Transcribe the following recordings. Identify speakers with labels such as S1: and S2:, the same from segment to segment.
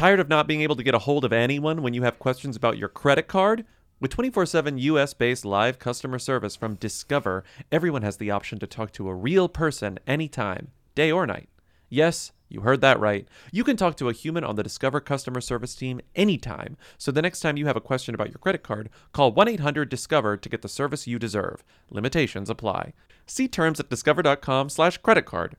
S1: Tired of not being able to get a hold of anyone when you have questions about your credit card? With 24/7 US-based live customer service from Discover, everyone has the option to talk to a real person anytime, day or night. Yes, you heard that right. You can talk to a human on the Discover customer service team anytime. So the next time you have a question about your credit card, call 1-800-DISCOVER to get the service you deserve. Limitations apply. See terms at discover.com/creditcard.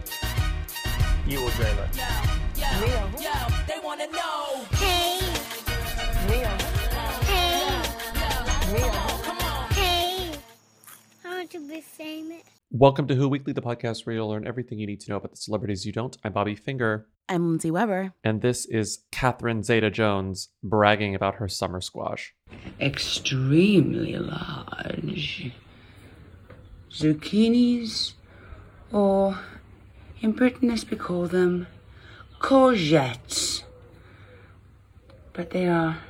S2: You will dream it.
S3: Yo, they wanna know.
S4: Hey,
S2: Mia.
S4: hey,
S2: Mia.
S4: hey. I want to be famous.
S1: Welcome to Who Weekly, the podcast where you'll learn everything you need to know about the celebrities you don't. I'm Bobby Finger,
S5: I'm Lindsay Weber.
S1: and this is Catherine Zeta-Jones bragging about her summer squash.
S6: Extremely large. Zucchinis, or in Britain as we call them, courgettes. But they are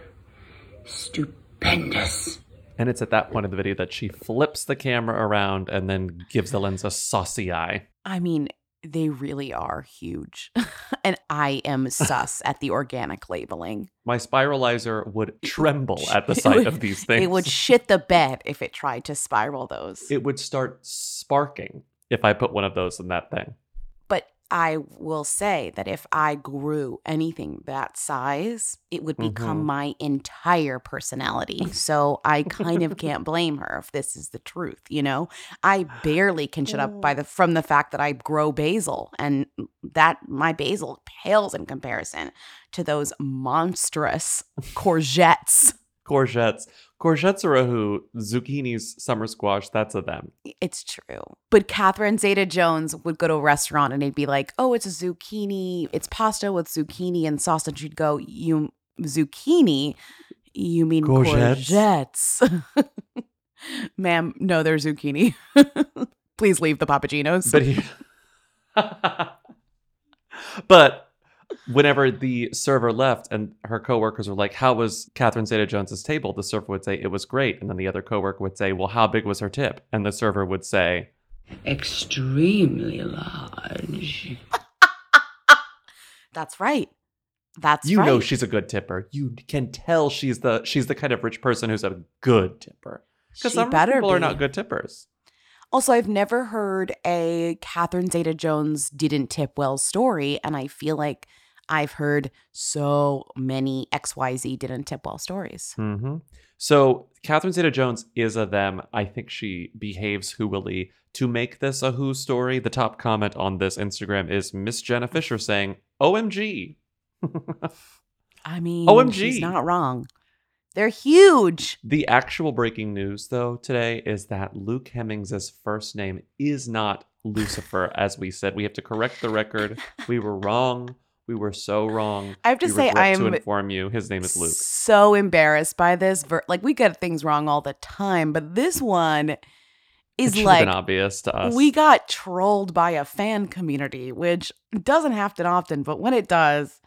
S6: stupendous.
S1: And it's at that point of the video that she flips the camera around and then gives the lens a saucy eye.
S5: I mean, they really are huge. And I am sus at the organic labeling.
S1: My spiralizer would tremble at the sight of these things.
S5: It would shit the bed if it tried to spiral those.
S1: It would start sparking if I put one of those in that thing.
S5: But I will say that if I grew anything that size, it would become my entire personality. So I kind of can't blame her if this is the truth, you know? I barely can shut up from the fact that I grow basil, and that my basil pales in comparison to those monstrous courgettes.
S1: Courgettes are a who. Zucchini's summer squash, that's a them.
S5: It's true. But Catherine Zeta-Jones would go to a restaurant and they'd be like, oh, it's a zucchini. It's pasta with zucchini and sauce. And she'd go, you zucchini? You mean courgettes? Ma'am, no, they're zucchini. Please leave the Papagenos.
S1: But whenever the server left and her coworkers were like, how was Catherine Zeta-Jones's table? The server would say, it was great. And then the other coworker would say, well, how big was her tip? And the server would say,
S6: Extremely large.
S5: That's right. That's
S1: you
S5: right.
S1: know she's a good tipper. You can tell she's the kind of rich person who's a good tipper. Because
S5: She
S1: some
S5: better
S1: people are
S5: be.
S1: not good tippers.
S5: Also, I've never heard a Catherine Zeta-Jones didn't tip well story, and I feel like I've heard so many XYZ didn't tip well stories.
S1: Mm-hmm. So Catherine Zeta-Jones is a them. I think she behaves whoily. To make this a who story, the top comment on this Instagram is Miss Jenna Fisher saying, OMG.
S5: I mean,
S1: OMG.
S5: she's not wrong. They're huge.
S1: The actual breaking news, though, today is that Luke Hemmings' first name is not Lucifer, as we said. We have to correct the record. We were wrong. We were so wrong.
S5: I have to
S1: We
S5: say,
S1: regret to
S5: I'm
S1: inform you, his name is Luke.
S5: so embarrassed by this. Like, we get things wrong all the time, but this one
S1: It
S5: is
S1: should have
S5: like,
S1: been obvious to us.
S5: we got trolled by a fan community, which doesn't happen often, but when it does,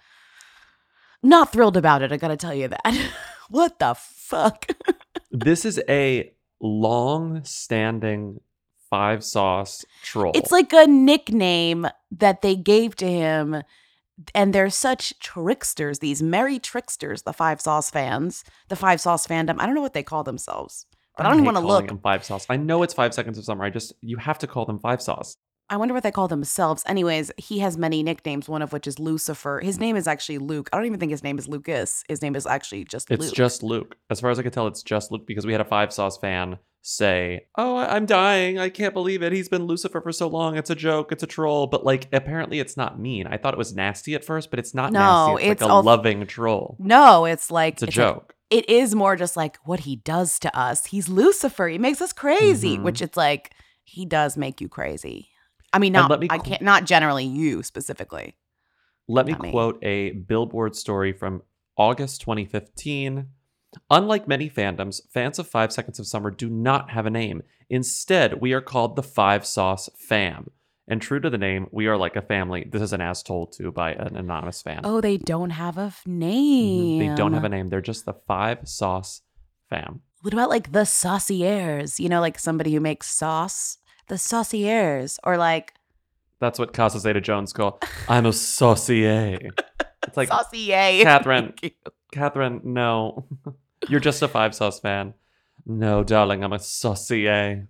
S5: not thrilled about it. I gotta tell you that. What the fuck?
S1: This is a long-standing five-sauce troll.
S5: It's like a nickname that they gave to him, and they're such tricksters, these merry tricksters, the Five Sauce fans, the Five Sauce fandom. I don't know what they call themselves, but I don't even want to look.
S1: Them five sauce. I know it's 5 seconds of summer. You have to call them five sauce.
S5: I wonder what they call themselves. Anyways, he has many nicknames, one of which is Lucifer. His name is actually Luke. I don't even think his name is Lucas. His name is actually just Luke.
S1: It's just Luke. As far as I could tell, it's just Luke because we had a five sauce fan say, oh, I'm dying. I can't believe it. He's been Lucifer for so long. It's a joke. It's a troll. But like, apparently it's not mean. I thought it was nasty at first, but it's not nasty. It's like a loving troll.
S5: No, it's like...
S1: It's a joke.
S5: It is more just like what he does to us. He's Lucifer. He makes us crazy, which it's like, he does make you crazy. I mean, not generally you specifically.
S1: Let me
S5: Not me.
S1: quote a Billboard story from August 2015. Unlike many fandoms, fans of 5 Seconds of Summer do not have a name. Instead, we are called the Five Sauce Fam. And true to the name, we are like a family. This is an as told to by an anonymous fan.
S5: Oh, they don't have a name.
S1: They don't have a name. They're just the Five Sauce Fam.
S5: What about like the sauciers? You know, like somebody who makes sauce? The sauciers. Or like...
S1: That's what Casa Zeta Jones call. I'm a saucier. It's like,
S5: Saucier.
S1: Catherine.
S5: Thank you.
S1: Catherine, no. You're just a 5-sauce fan. No, darling, I'm a saucier.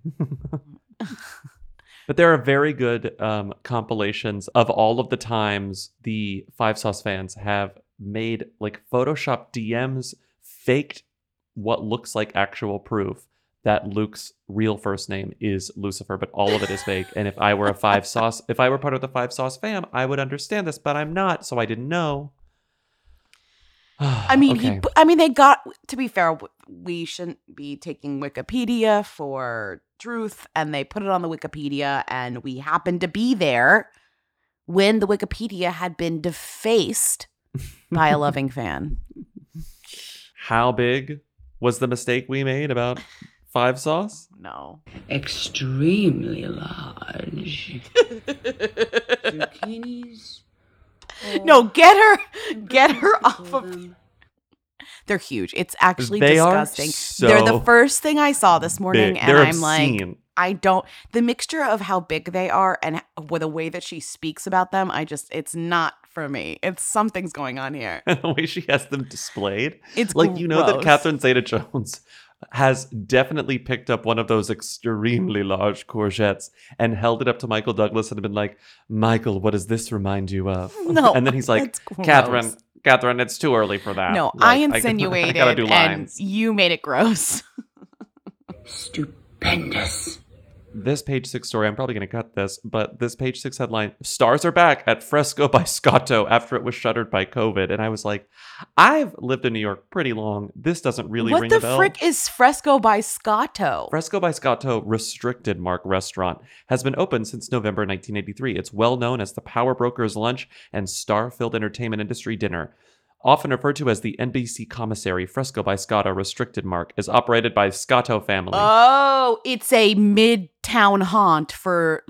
S1: But there are very good compilations of all of the times the 5-sauce fans have made like Photoshop DMs, faked what looks like actual proof that Luke's real first name is Lucifer, but all of it is fake. And if I were part of the 5-sauce fam, I would understand this, but I'm not, so I didn't know.
S5: I mean,
S1: Okay.
S5: they got, to be fair, we shouldn't be taking Wikipedia for truth, and they put it on the Wikipedia, and we happened to be there when the Wikipedia had been defaced by a loving fan.
S1: How big was the mistake we made about 5-sauce?
S5: No.
S6: Extremely large. Zucchinis.
S5: No, get her off of.
S6: them.
S5: They're huge. It's actually
S1: They are
S5: disgusting. They're the first thing I saw this morning, and
S1: they're
S5: I'm like,
S1: obscene.
S5: I don't. The mixture of how big they are and with the way that she speaks about them, it's not for me. Something's going on here.
S1: And the way she has them displayed.
S5: It's
S1: like, you know that
S5: gross.
S1: Catherine Zeta-Jones has definitely picked up one of those extremely large courgettes and held it up to Michael Douglas and been like, Michael, what does this remind you of?
S5: No,
S1: And then he's like,
S5: that's gross.
S1: Catherine, it's too early for that.
S5: No,
S1: Like,
S5: I insinuated,
S1: I gotta do
S5: and
S1: lines.
S5: you made it gross.
S6: Stupendous.
S1: This page 6 story, I'm probably going to cut this, but this page 6 headline, stars are back at Fresco by Scotto after it was shuttered by COVID. And I was like, I've lived in New York pretty long. This doesn't really
S5: What
S1: ring
S5: the
S1: a bell.
S5: frick is Fresco by Scotto?
S1: Fresco by Scotto Restricted Mark restaurant has been open since November 1983. It's well known as the Power Brokers Lunch and Star-filled entertainment industry dinner. Often referred to as the NBC commissary, Fresco by Scotto Restricted Mark is operated by Scotto family.
S5: Oh, it's a midtown haunt for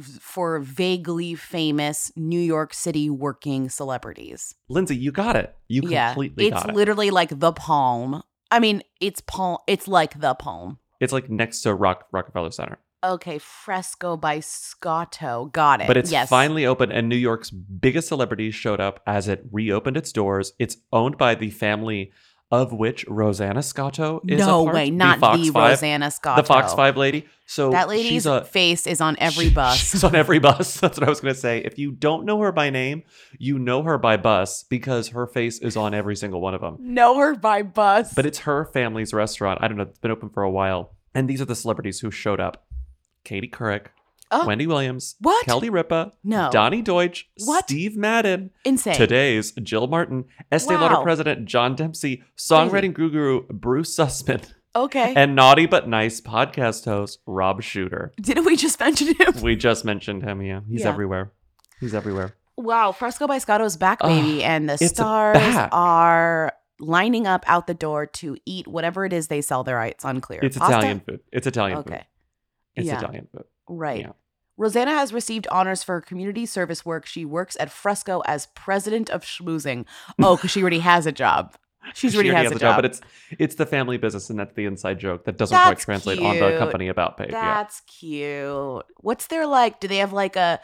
S5: vaguely famous New York City working celebrities.
S1: Lindsay, you got it. You completely
S5: it's
S1: got it.
S5: literally like the Palm. I mean, it's like the Palm.
S1: It's like next to Rockefeller Center.
S5: Okay, Fresco by Scotto. Got it.
S1: But it's
S5: yes.
S1: finally open, and New York's biggest celebrities showed up as it reopened its doors. It's owned by the family of which Rosanna Scotto is a
S5: No
S1: part.
S5: way, not
S1: Fox
S5: the
S1: 5,
S5: Rosanna Scotto.
S1: the Fox 5 lady. So
S5: That lady's face is on every bus.
S1: She's on every bus. That's what I was going to say. If you don't know her by name, you know her by bus because her face is on every single one of them.
S5: Know her by bus.
S1: But it's her family's restaurant. I don't know. It's been open for a while. And these are the celebrities who showed up. Katie Couric,
S5: Oh.
S1: Wendy Williams,
S5: What?
S1: Kelly Ripa,
S5: No.
S1: Donnie Deutsch,
S5: What?
S1: Steve Madden,
S5: Insane.
S1: today's Jill Martin, Estee
S5: Wow.
S1: Lauder president John Dempsey, songwriting guru Bruce Sussman,
S5: Okay.
S1: and naughty but nice podcast host Rob Shooter.
S5: Didn't we just mention him?
S1: We just mentioned him. Yeah, he's
S5: Yeah.
S1: everywhere. He's everywhere.
S5: Wow, Fresco by Scotto's back, baby, and the
S1: it's
S5: stars
S1: back.
S5: are lining up out the door to eat whatever it is they sell there. It's unclear.
S1: It's
S5: Pasta?
S1: Italian food. It's Italian food.
S5: Okay,
S1: It's
S5: Yeah.
S1: Italian food.
S5: right.
S1: Yeah.
S5: Rosanna has received honors for her community service work. She works at Fresco as president of schmoozing. Oh, because she already has a job. She already has a job.
S1: but it's the family business, and that's the inside joke that doesn't
S5: That's
S1: quite translate on the
S5: cute.
S1: company about page. Yeah.
S5: That's cute. What's their do they have like a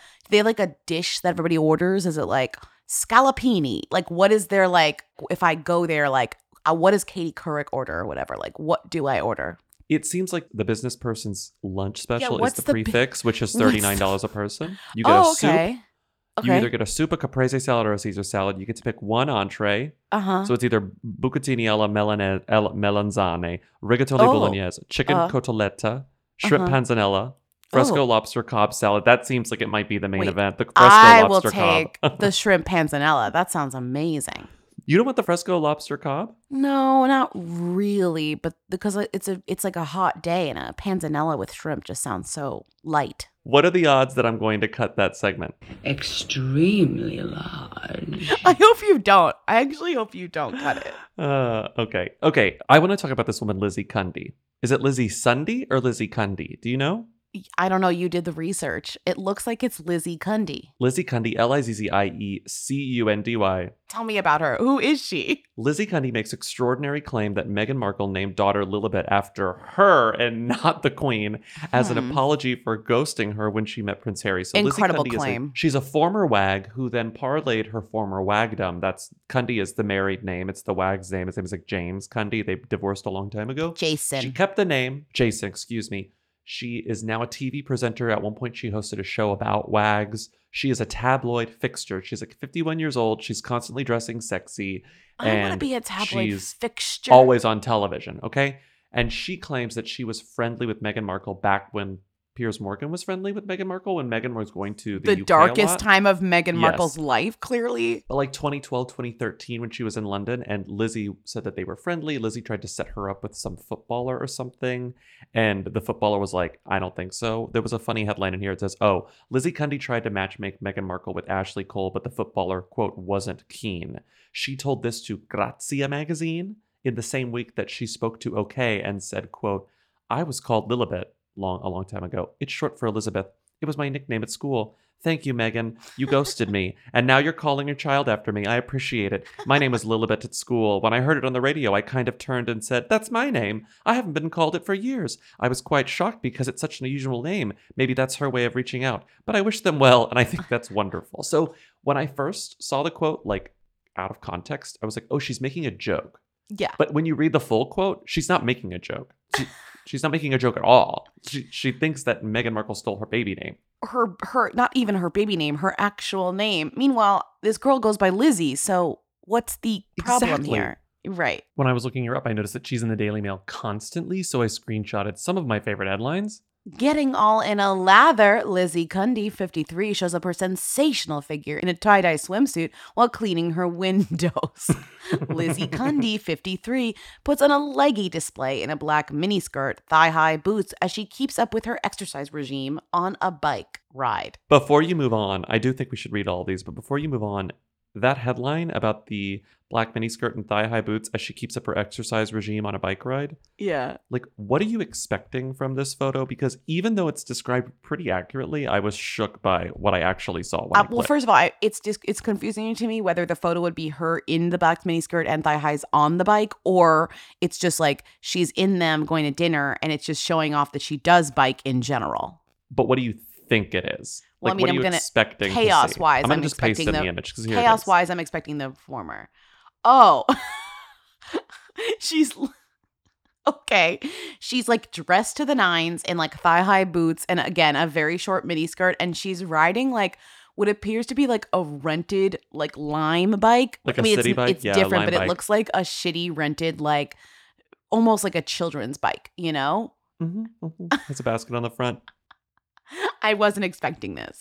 S5: dish that everybody orders? Is it like scallopini? Like what is their if I go there what does Katie Couric order or whatever? Like what do I order?
S1: It seems like the business person's lunch special is
S5: what's
S1: the
S5: the bi-
S1: prefix, which is
S5: what's
S1: $39 a person. You get a soup.
S5: Okay.
S1: You either get a soup, a caprese salad, or a Caesar salad. You get to pick one entree.
S5: Uh-huh.
S1: So it's either bucatini alla melanzane, rigatoni
S5: Oh.
S1: bolognese, chicken cotoletta, shrimp
S5: Uh-huh.
S1: panzanella, fresco
S5: Oh.
S1: lobster cob salad. That seems like it might be the main
S5: Wait,
S1: event. The fresco
S5: I will
S1: lobster
S5: take
S1: cob.
S5: the shrimp panzanella. That sounds amazing.
S1: You don't want the fresco lobster cob?
S5: No, not really, but because it's like a hot day and a panzanella with shrimp just sounds so light.
S1: What are the odds that I'm going to cut that segment?
S6: Extremely large.
S5: I hope you don't. I actually hope you don't cut it.
S1: Okay. I want to talk about this woman, Lizzie Cundy. Is it Lizzie Sunday or Lizzie Cundy? Do you know?
S5: I don't know. You did the research. It looks like it's Lizzie Cundy.
S1: Lizzie Cundy, LizzieCundy.
S5: Tell me about her. Who is she?
S1: Lizzie Cundy makes extraordinary claim that Meghan Markle named daughter Lilibet after her and not the Queen as an apology for ghosting her when she met Prince Harry. So
S5: Incredible
S1: Lizzie Cundy
S5: claim.
S1: she's a former wag who then parlayed her former wagdom. That's Cundy is the married name. It's the wag's name. His name is like James Cundy. They divorced a long time ago.
S5: Jason.
S1: She kept the name Jason, excuse me. She is now a TV presenter. At one point, she hosted a show about wags. She is a tabloid fixture. She's like 51 years old. She's constantly dressing sexy.
S5: I want to
S1: and
S5: be a tabloid
S1: she's
S5: fixture.
S1: always on television, okay? And she claims that she was friendly with Meghan Markle back when Piers Morgan was friendly with Meghan Markle, when Meghan was going to the UK
S5: darkest
S1: a lot.
S5: time of Meghan
S1: Yes.
S5: Markle's life, clearly.
S1: But like 2012, 2013, when she was in London, and Lizzie said that they were friendly. Lizzie tried to set her up with some footballer or something, and the footballer was like, I don't think so. There was a funny headline in here. It says, oh, Lizzie Cundy tried to matchmake Meghan Markle with Ashley Cole, but the footballer, quote, wasn't keen. She told this to Grazia magazine in the same week that she spoke to OK and said, quote, I was called Lilibet a long time ago. It's short for Elizabeth. It was my nickname at school. Thank you, Meghan. You ghosted me. And now you're calling your child after me. I appreciate it. My name was Lilibet at school. When I heard it on the radio, I kind of turned and said, that's my name. I haven't been called it for years. I was quite shocked because it's such an unusual name. Maybe that's her way of reaching out. But I wish them well, and I think that's wonderful. So when I first saw the quote, like out of context, I was like, oh, she's making a joke.
S5: Yeah.
S1: But when you read the full quote, she's not making a joke. She's not making a joke at all. She thinks that Meghan Markle stole her baby name.
S5: Her not even her baby name, her actual name. Meanwhile, this girl goes by Lizzie, so what's the problem
S1: Exactly.
S5: here? Right.
S1: When I was looking her up, I noticed that she's in the Daily Mail constantly, so I screenshotted some of my favorite headlines.
S5: Getting all in a lather, Lizzie Cundy, 53, shows up her sensational figure in a tie-dye swimsuit while cleaning her windows. Lizzie Cundy, 53, puts on a leggy display in a black miniskirt, thigh-high boots as she keeps up with her exercise regime on a bike ride.
S1: Before you move on, I do think we should read all these, but before you move on, that headline about the black miniskirt and thigh-high boots as she keeps up her exercise regime on a bike ride,
S5: Yeah.
S1: like, what are you expecting from this photo? Because even though it's described pretty accurately, I was shook by what I actually saw. When I
S5: Well,
S1: clicked.
S5: first of all, it's confusing to me whether the photo would be her in the black miniskirt and thigh highs on the bike, or it's just like she's in them going to dinner and it's just showing off that she does bike in general.
S1: But what do you think it is?
S5: Well,
S1: Like,
S5: I mean,
S1: what are
S5: I'm
S1: you
S5: gonna
S1: expecting?
S5: chaos-wise,
S1: I'm
S5: I'm
S1: gonna just paste
S5: expecting
S1: in the
S5: the-
S1: image because here it is.
S5: Chaos-wise, I'm expecting the former. Oh, she's okay. She's like dressed to the nines in like thigh-high boots and again a very short mini skirt, and she's riding like what appears to be like a rented like Lime bike.
S1: Like
S5: I
S1: a
S5: mean,
S1: city bike?
S5: It's
S1: Yeah,
S5: different,
S1: Lime
S5: but it
S1: bike.
S5: looks like a shitty rented like almost like a children's bike. You know,
S1: There's a basket on the front.
S5: I wasn't expecting this.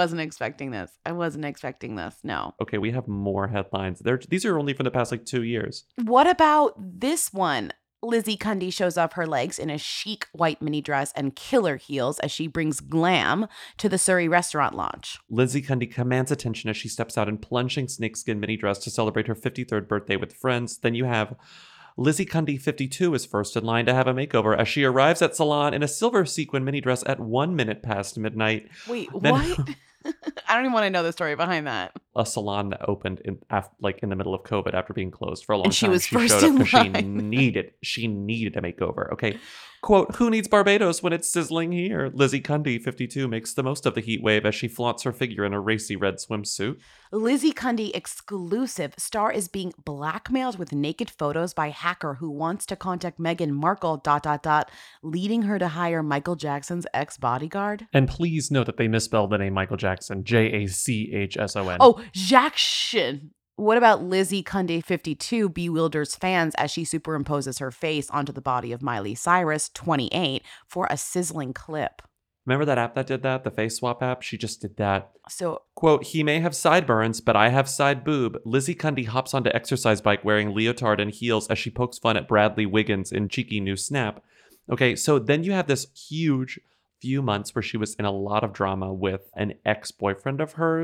S5: No.
S1: Okay, we have more headlines. These are only from the past like 2 years.
S5: What about this one? Lizzie Cundy shows off her legs in a chic white mini dress and killer heels as she brings glam to the Surrey restaurant launch.
S1: Lizzie Cundy commands attention as she steps out in plunging snakeskin mini dress to celebrate her 53rd birthday with friends. Then you have Lizzie Cundy, 52, is first in line to have a makeover as she arrives at salon in a silver sequin mini dress at 1 minute past midnight.
S5: Wait,
S1: Then-
S5: what? I don't even want to know the story behind that.
S1: A salon that opened in the middle of COVID after being closed for a long
S5: And she
S1: time.
S5: was first
S1: showed up
S5: in
S1: 'cause
S5: line.
S1: she needed a makeover. Okay. Quote, who needs Barbados when it's sizzling here? Lizzie Cundy, 52, makes the most of the heat wave as she flaunts her figure in a racy red swimsuit.
S5: Lizzie Cundy exclusive. Star is being blackmailed with naked photos by hacker who wants to contact Meghan Markle, ... leading her to hire Michael Jackson's ex-bodyguard.
S1: And please note that they misspelled the name Michael Jackson, Jachson.
S5: Oh, Jackson. What about Lizzie Cundy, 52, bewilders fans as she superimposes her face onto the body of Miley Cyrus, 28, for a sizzling clip.
S1: Remember that app that did that? The face swap app? She just did that.
S5: So,
S1: Quote, he may have sideburns, but I have side boob. Lizzie Cundy hops onto exercise bike wearing leotard and heels as she pokes fun at Bradley Wiggins in cheeky new snap. Okay, so then you have this huge few months where she was in a lot of drama with an ex-boyfriend of hers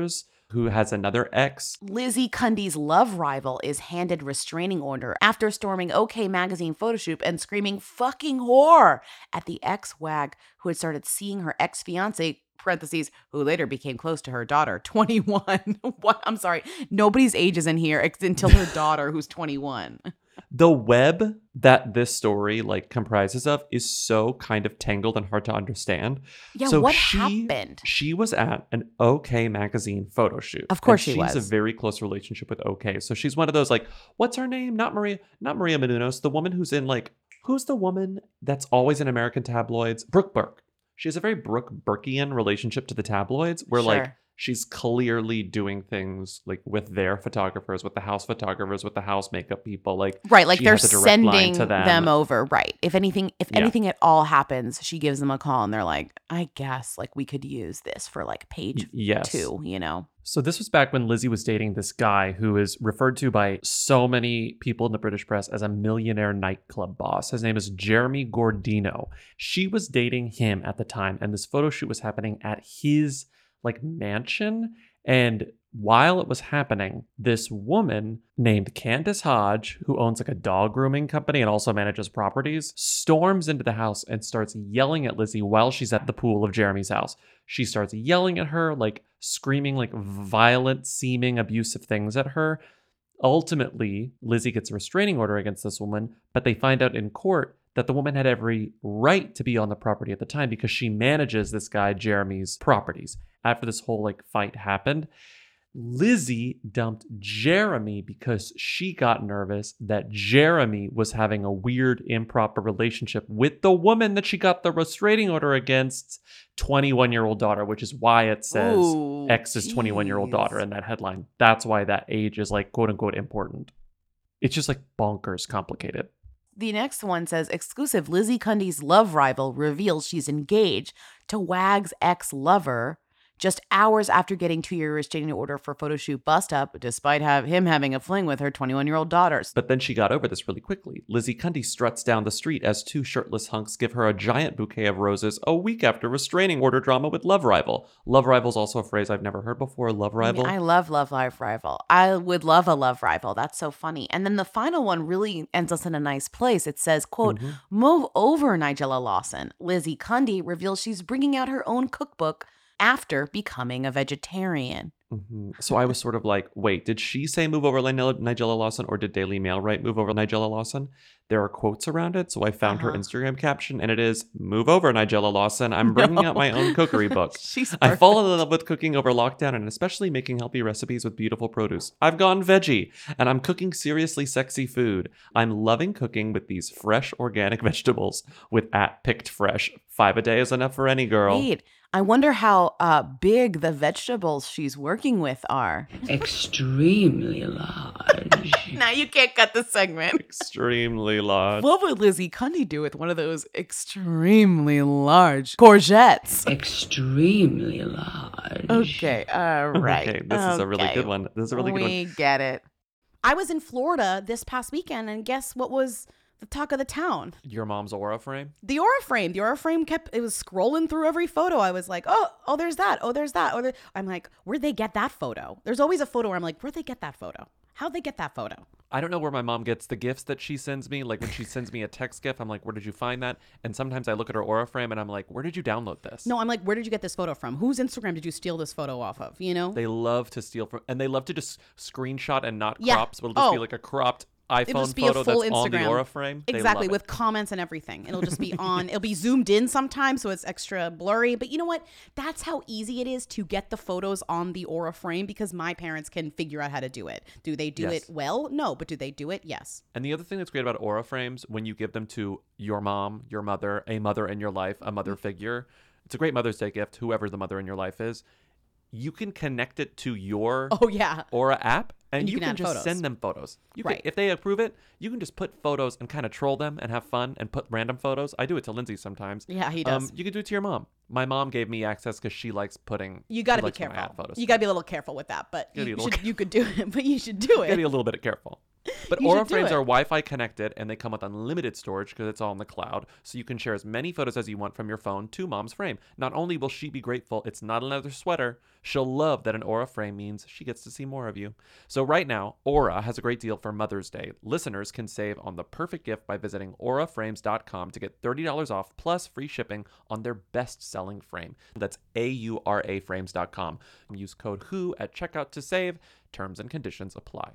S1: who has another ex.
S5: Lizzie Cundy's love rival is handed restraining order after storming OK Magazine photo shoot and screaming "fucking whore" at the ex-wag who had started seeing her ex-fiance, parentheses, who later became close to her daughter, 21. What? I'm sorry. Nobody's age is in here until her daughter, who's 21.
S1: The web that this story like comprises of is so kind of tangled and hard to understand.
S5: Yeah,
S1: so
S5: what happened?
S1: She was at an OK Magazine photo shoot.
S5: Of course
S1: and
S5: she was.
S1: She's a very close relationship with OK. So she's one of those like, what's her name? Not Maria Menounos. The woman who's in like, who's the woman that's always in American tabloids? Brooke Burke. She has a very Brooke Burkean relationship to the tabloids where like
S5: Sure.
S1: she's clearly doing things like with their photographers, with the house makeup people. Like
S5: Right, like
S1: she
S5: they're
S1: has a direct line
S5: sending
S1: to
S5: them over. Right. If anything
S1: Yeah.
S5: at all happens, she gives them a call and they're like, I guess like we could use this for like page
S1: Yes.
S5: 2, you know?
S1: So this was back when Lizzie was dating this guy who is referred to by so many people in the British press as a millionaire nightclub boss. His name is Jeremy Gordino. She was dating him at the time, and this photo shoot was happening at his like mansion. And while it was happening, this woman named Candace Hodge, who owns like a dog grooming company and also manages properties, storms into the house and starts yelling at Lizzie while she's at the pool of Jeremy's house. She starts yelling at her, like screaming like violent seeming abusive things at her. Ultimately, Lizzie gets a restraining order against this woman, but they find out in court that the woman had every right to be on the property at the time because she manages this guy Jeremy's properties. After this whole like fight happened, Lizzie dumped Jeremy because she got nervous that Jeremy was having a weird, improper relationship with the woman that she got the restraining order against, 21-year-old daughter, which is why it says
S5: Ooh,
S1: ex's 21-year-old daughter
S5: jeez.
S1: in that headline. That's why that age is like quote unquote important. It's just like bonkers complicated.
S5: The next one says, exclusive Lizzie Cundy's love rival reveals she's engaged to Wag's ex-lover just hours after getting 2-year restraining order for photo shoot bust up, despite him having a fling with her 21-year-old daughters.
S1: But then she got over this really quickly. Lizzie Cundy struts down the street as 2 shirtless hunks give her a giant bouquet of roses a week after restraining order drama with Love Rival. Love Rival's also a phrase I've never heard before. Love Rival.
S5: I love Love Rival. I would love a love rival. That's so funny. And then the final one really ends us in a nice place. It says, quote, move over, Nigella Lawson. Lizzie Cundy reveals she's bringing out her own cookbook after becoming a vegetarian.
S1: So I was sort of like, wait, did she say move over Nigella Lawson or did Daily Mail write move over Nigella Lawson? There are quotes around it. So I found her Instagram caption and it is move over Nigella Lawson. I'm bringing out my own cookery book.
S5: She's
S1: I
S5: perfect.
S1: fall in love with cooking over lockdown and especially making healthy recipes with beautiful produce. I've gone veggie and I'm cooking seriously sexy food. I'm loving cooking with these fresh organic vegetables with @picked fresh. 5 a day is enough for any girl.
S5: Wait, I wonder how big the vegetables she's working with are.
S6: Extremely large.
S5: Now you can't cut the segment.
S1: Extremely large.
S5: What would Lizzie Cundy do with one of those extremely large courgettes?
S6: Extremely large.
S5: Okay, all right.
S1: Okay, this is a really good one. This is a really good one.
S5: We get it. I was in Florida this past weekend, and guess what was the talk of the town?
S1: Your mom's aura frame?
S5: The Aura frame. The Aura frame it was scrolling through every photo. I was like, oh, there's that. Oh, there's that. I'm like, where'd they get that photo? There's always a photo where I'm like, where'd they get that photo? How'd they get that photo?
S1: I don't know where my mom gets the gifts that she sends me. Like when she sends me a text gift, I'm like, where did you find that? And sometimes I look at her Aura frame and I'm like, where did you download this?
S5: No, I'm like, where did you get this photo from? Whose Instagram did you steal this photo off of? You know?
S1: They love to steal from, and they love to just screenshot and not
S5: Yeah.
S1: crop. So it'll just be
S5: Oh.
S1: like a cropped
S5: It'll
S1: iPhone
S5: just be a
S1: photo
S5: full
S1: that's on the
S5: Instagram.
S1: Aura frame. They
S5: Exactly,
S1: love it.
S5: with comments and everything. It'll just be on, it'll be zoomed in sometimes, so it's extra blurry. But you know what? That's how easy it is to get the photos on the Aura frame because my parents can figure out how to do it. Do they do
S1: Yes.
S5: it well? No, but do they do it? Yes.
S1: And the other thing that's great about Aura frames, when you give them to your mom, your mother, a mother in your life, a mother figure, it's a great Mother's Day gift, whoever the mother in your life is. You can connect it to your
S5: Oh, yeah.
S1: Aura app, and
S5: you
S1: you
S5: can
S1: can
S5: add
S1: just
S5: photos.
S1: send them photos. You
S5: Right.
S1: can, if they approve it, you can just put photos and kind of troll them and have fun and put random photos. I do it to Lindsay sometimes.
S5: Yeah, he does.
S1: You can do it to your mom. My mom gave me access because she likes putting.
S5: You got to
S1: she
S5: be
S1: likes when I add
S5: careful.
S1: photos.
S5: You got to be a little careful with that, but
S1: Gotta be a
S5: you,
S1: little
S5: you could do it, but you should do
S1: Gotta be
S5: it.
S1: a little bit careful. But
S5: You
S1: Aura
S5: should do
S1: frames
S5: it.
S1: are Wi-Fi connected, and they come with unlimited storage because it's all in the cloud, so you can share as many photos as you want from your phone to Mom's frame. Not only will she be grateful it's not another sweater, she'll love that an Aura frame means she gets to see more of you. So right now, Aura has a great deal for Mother's Day. Listeners can save on the perfect gift by visiting auraframes.com to get $30 off plus free shipping on their best-selling frame. That's auraframes.com. Use code WHO at checkout to save. Terms and conditions apply.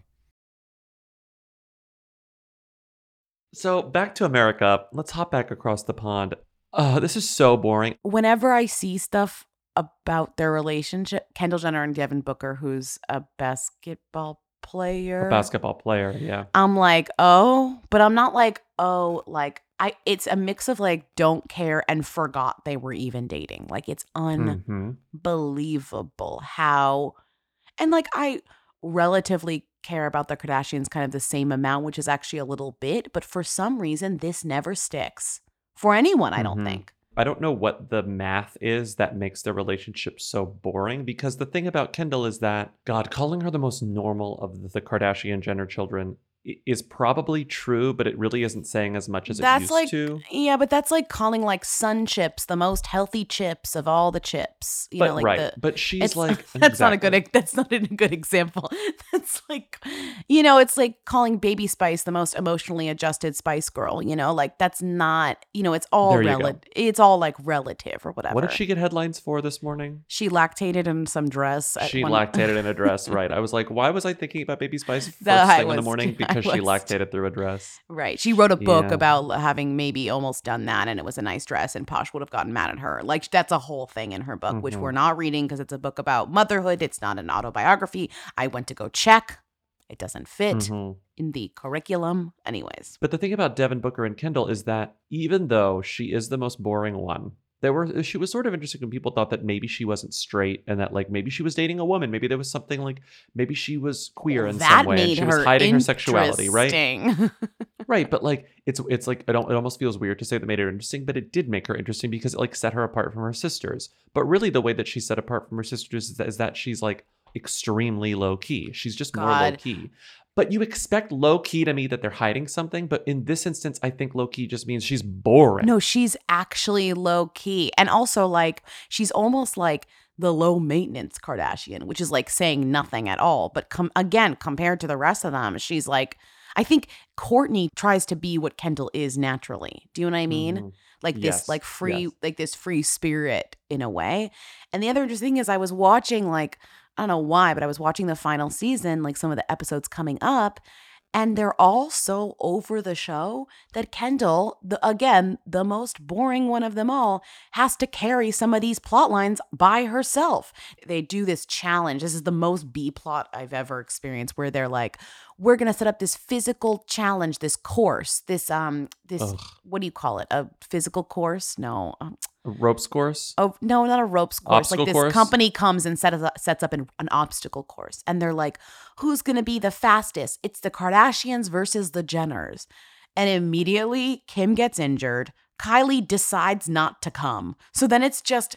S1: So back to America. Let's hop back across the pond. This is so boring.
S5: Whenever I see stuff about their relationship, Kendall Jenner and Devin Booker, who's a basketball player.
S1: A basketball player, yeah.
S5: I'm like, oh, but I'm not like, oh, like it's a mix of like don't care and forgot they were even dating. Like it's
S1: Mhm.
S5: unbelievable how, and like I relatively care about the Kardashians kind of the same amount, which is actually a little bit, but for some reason this never sticks for anyone, I don't
S1: Mhm.
S5: think.
S1: I don't know what the math is that makes their relationship so boring, because the thing about Kendall is that, God, calling her the most normal of the Kardashian Jenner children is probably true, but it really isn't saying as much as it
S5: That's
S1: used
S5: like,
S1: to.
S5: yeah, but that's like calling like Sun Chips the most healthy chips of all the chips. You
S1: But
S5: know, like
S1: right, but she's
S5: it's
S1: like
S5: that's not a
S1: exactly.
S5: good that's not a good example. That's like, you know, it's like calling Baby Spice the most emotionally adjusted Spice Girl. You know, like that's not. You know, it's all
S1: There you go.
S5: relative. It's all like relative or whatever.
S1: What did she get headlines for this morning?
S5: She lactated in some dress. At
S1: She
S5: one-
S1: lactated in a dress, right? I was like, why was I thinking about Baby Spice first
S5: I
S1: thing in the
S5: was
S1: morning?
S5: too.
S1: Because
S5: I
S1: she
S5: was
S1: lactated through a dress.
S5: Right. She wrote a book
S1: Yeah.
S5: about having maybe almost done that, and it was a nice dress, and Posh would have gotten mad at her. Like, that's a whole thing in her book, which
S1: Mhm.
S5: we're not reading because it's a book about motherhood. It's not an autobiography. I went to go check. It doesn't fit
S1: Mhm.
S5: in the curriculum. Anyways.
S1: But the thing about Devin Booker and Kendall is that even though she is the most boring one, she was sort of interesting when people thought that maybe she wasn't straight and that like maybe she was dating a woman. Maybe there was something like maybe she was queer in
S5: That
S1: some way and
S5: made
S1: she was
S5: her
S1: hiding her sexuality, right?
S5: interesting.
S1: Right, but like it's like it almost feels weird to say that made her interesting, but it did make her interesting because it like set her apart from her sisters. But really the way that she's set apart from her sisters is that she's like extremely low key. She's just more low
S5: God.
S1: key. But you expect low key to mean that they're hiding something, but in this instance I think low key just means she's boring.
S5: No, she's actually low key. And also, like, she's almost like the low maintenance Kardashian, which is like saying nothing at all. But again, compared to the rest of them, she's like, I think Kourtney tries to be what Kendall is naturally. Do you know what I mean?
S1: Mhm.
S5: Like this,
S1: Yes,
S5: like free,
S1: yes.
S5: like this free spirit in a way. And the other interesting thing is I was watching, like, I don't know why, but I was watching the final season, like some of the episodes coming up, and they're all so over the show that Kendall, again, the most boring one of them all, has to carry some of these plot lines by herself. They do this challenge. This is the most B plot I've ever experienced, where they're like, we're going to set up this physical challenge, this course, this
S1: Ugh.
S5: what do you call it? A physical course? No.
S1: A ropes course?
S5: Oh, no, not a ropes course.
S1: Obstacle
S5: Like this
S1: course?
S5: company comes and sets up an obstacle course. And they're like, who's going to be the fastest? It's the Kardashians versus the Jenners. And immediately Kim gets injured. Kylie decides not to come. So then it's just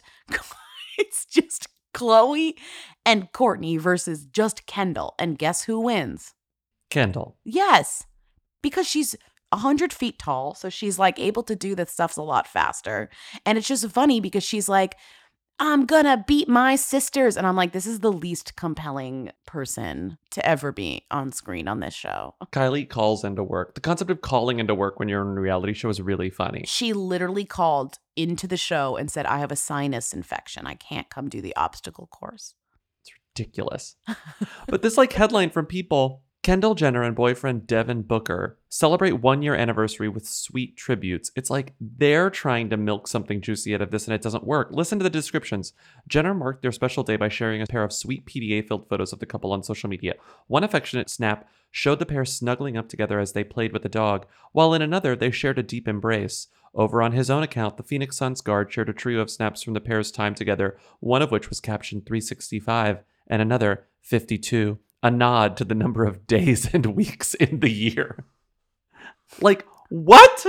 S5: Khloe and Kourtney versus just Kendall. And guess who wins?
S1: Kendall.
S5: Yes, because she's 100 feet tall. So she's like able to do this stuff a lot faster. And it's just funny because she's like, I'm gonna beat my sisters. And I'm like, this is the least compelling person to ever be on screen on this show.
S1: Kylie calls into work. The concept of calling into work when you're in a reality show is really funny.
S5: She literally called into the show and said, I have a sinus infection. I can't come do the obstacle course.
S1: Ridiculous. But this like headline from People, Kendall Jenner and boyfriend Devin Booker celebrate 1-year anniversary with sweet tributes. It's like they're trying to milk something juicy out of this and it doesn't work. Listen to the descriptions. Jenner marked their special day by sharing a pair of sweet PDA-filled photos of the couple on social media. One affectionate snap showed the pair snuggling up together as they played with the dog, while in another they shared a deep embrace. Over on his own account, the Phoenix Suns guard shared a trio of snaps from the pair's time together, one of which was captioned 365 and another 52. A nod to the number of days and weeks in the year. Like, what?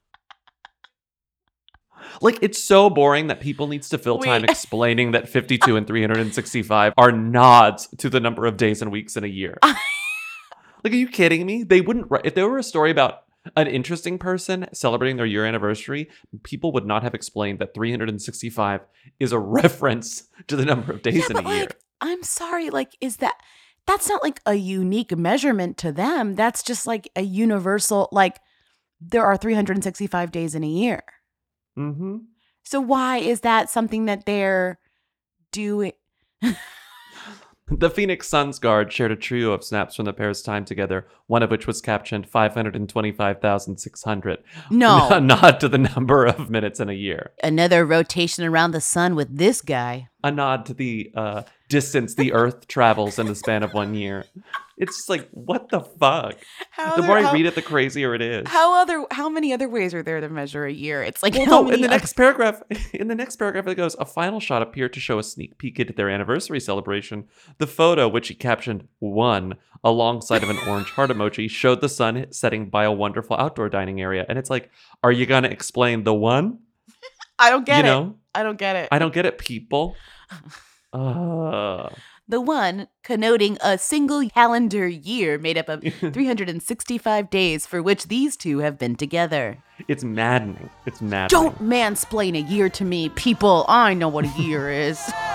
S1: Like, it's so boring that People needs to fill time
S5: Wait.
S1: explaining that 52 and 365 are nods to the number of days and weeks in a year. Like, are you kidding me? They wouldn't write if there were a story about an interesting person celebrating their year anniversary, people would not have explained that 365 is a reference to the number of days in a year.
S5: I'm sorry, like, that's not like a unique measurement to them. That's just like a universal, like, there are 365 days in a year.
S1: Mm-hmm.
S5: So why is that something that they're doing?
S1: The Phoenix Suns guard shared a trio of snaps from the pair's time together, one of which was captioned 525,600.
S5: No.
S1: A nod to the number of minutes in a year.
S5: Another rotation around the sun with this guy.
S1: A nod to the distance the Earth travels in the span of 1 year. It's just like, what the fuck? The more I read it, the crazier it is.
S5: How many other ways are there to measure a year? It's like,
S1: in the next paragraph, it goes, a final shot appeared to show a sneak peek into their anniversary celebration. The photo, which he captioned 1, alongside of an orange heart emoji, showed the sun setting by a wonderful outdoor dining area. And it's like, are you going to explain the 1?
S5: I don't get it.
S1: Know?
S5: I don't get it.
S1: I don't get it, people.
S5: The 1 connoting a single calendar year made up of 365 days for which these two have been together.
S1: It's maddening.
S5: Don't mansplain a year to me, people. I know what a year is.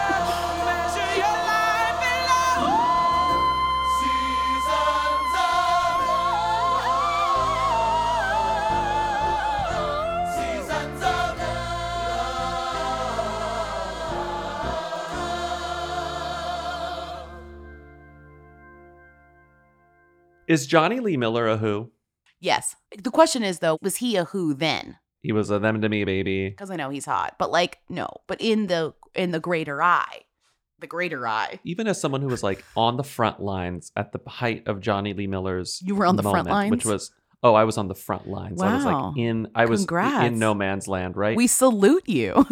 S1: Is Johnny Lee Miller a who?
S5: Yes. The question is, though, was he a who then?
S1: He was a them to me, baby.
S5: Because I know he's hot. But like, no. But in the greater eye. The greater eye.
S1: Even as someone who was like on the front lines at the height of Johnny Lee Miller's
S5: You were on the front lines?
S1: Which was, I was on the front lines.
S5: Wow.
S1: I was
S5: Congrats.
S1: in no man's land, right?
S5: We salute you.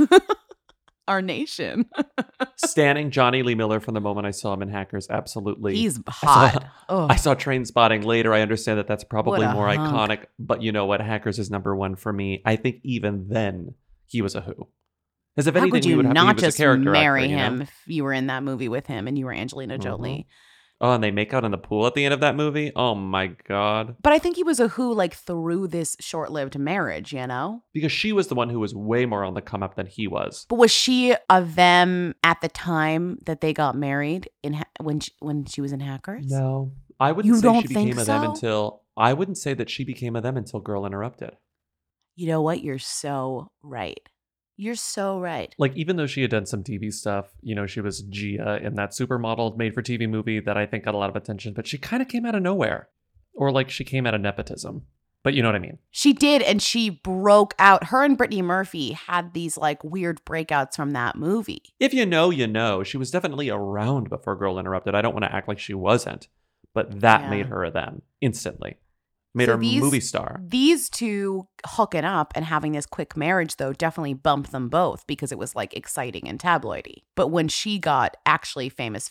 S5: Our nation.
S1: Standing Johnny Lee Miller from the moment I saw him in Hackers, absolutely.
S5: He's hot.
S1: I saw Train Spotting later. I understand that that's probably more
S5: hunk.
S1: iconic, but you know what? Hackers is number 1 for me. I think even then, he was a who. As if
S5: How
S1: anything,
S5: could you
S1: we would have
S5: not
S1: he was
S5: just
S1: a character
S5: marry
S1: actor,
S5: him
S1: know?
S5: if you were in that movie with him and you were Angelina Jolie?
S1: Oh, and they make out in the pool at the end of that movie? Oh my God.
S5: But I think he was a who, like, through this short-lived marriage, you know?
S1: Because she was the one who was way more on the come up than he was.
S5: But was she a them at the time that they got married when she was in Hackers?
S1: No. I wouldn't
S5: You
S1: say
S5: don't
S1: she became
S5: think
S1: a them
S5: so?
S1: until I wouldn't say that she became a them until Girl Interrupted.
S5: You know what? You're so right. You're so right.
S1: Like, even though she had done some TV stuff, you know, she was Gia in that supermodel made for TV movie that I think got a lot of attention, but she kind of came out of nowhere. Or like she came out of nepotism. But you know what I mean?
S5: She did, and she broke out. Her and Brittany Murphy had these like weird breakouts from that movie.
S1: If you know, you know. She was definitely around before Girl Interrupted. I don't want to act like she wasn't, but that made her a them instantly. Made her a movie star. These
S5: two hooking up and having this quick marriage, though, definitely bumped them both because it was like exciting and tabloidy. But when she got actually famous,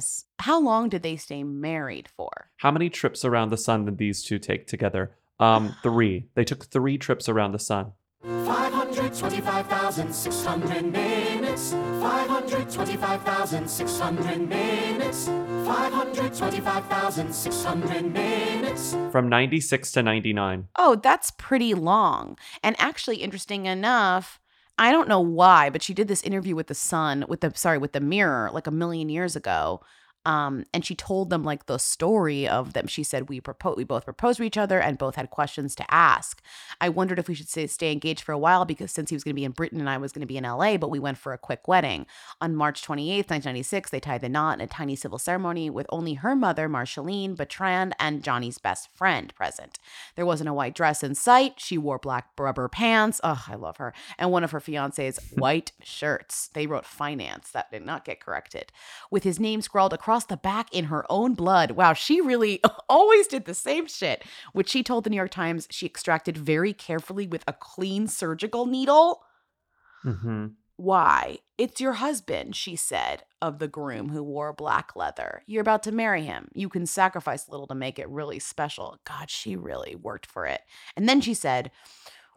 S5: how long did they stay married for?
S1: How many trips around the sun did these two take together? 3. They took 3 trips around the sun.
S7: 525,600 minutes. 525,600 minutes. 525,600 minutes.
S1: From 96 to 99.
S5: Oh, that's pretty long. And actually, interesting enough, I don't know why, but she did this interview with the Mirror like a million years ago. And she told them like the story of them. She said, we both proposed to each other and both had questions to ask. I wondered if we should stay engaged for a while because since he was going to be in Britain and I was going to be in LA, but we went for a quick wedding. On March 28th, 1996, they tied the knot in a tiny civil ceremony with only her mother, Marceline Bertrand, and Johnny's best friend present. There wasn't a white dress in sight. She wore black rubber pants. Oh, I love her. And one of her fiance's white shirts. They wrote finance. That did not get corrected. With his name scrawled across the back in her own blood. Wow, she really always did the same shit, which she told the New York Times she extracted very carefully with a clean surgical needle.
S1: Mm-hmm.
S5: Why? It's your husband, she said, of the groom who wore black leather. You're about to marry him. You can sacrifice a little to make it really special. God, she really worked for it. And then she said,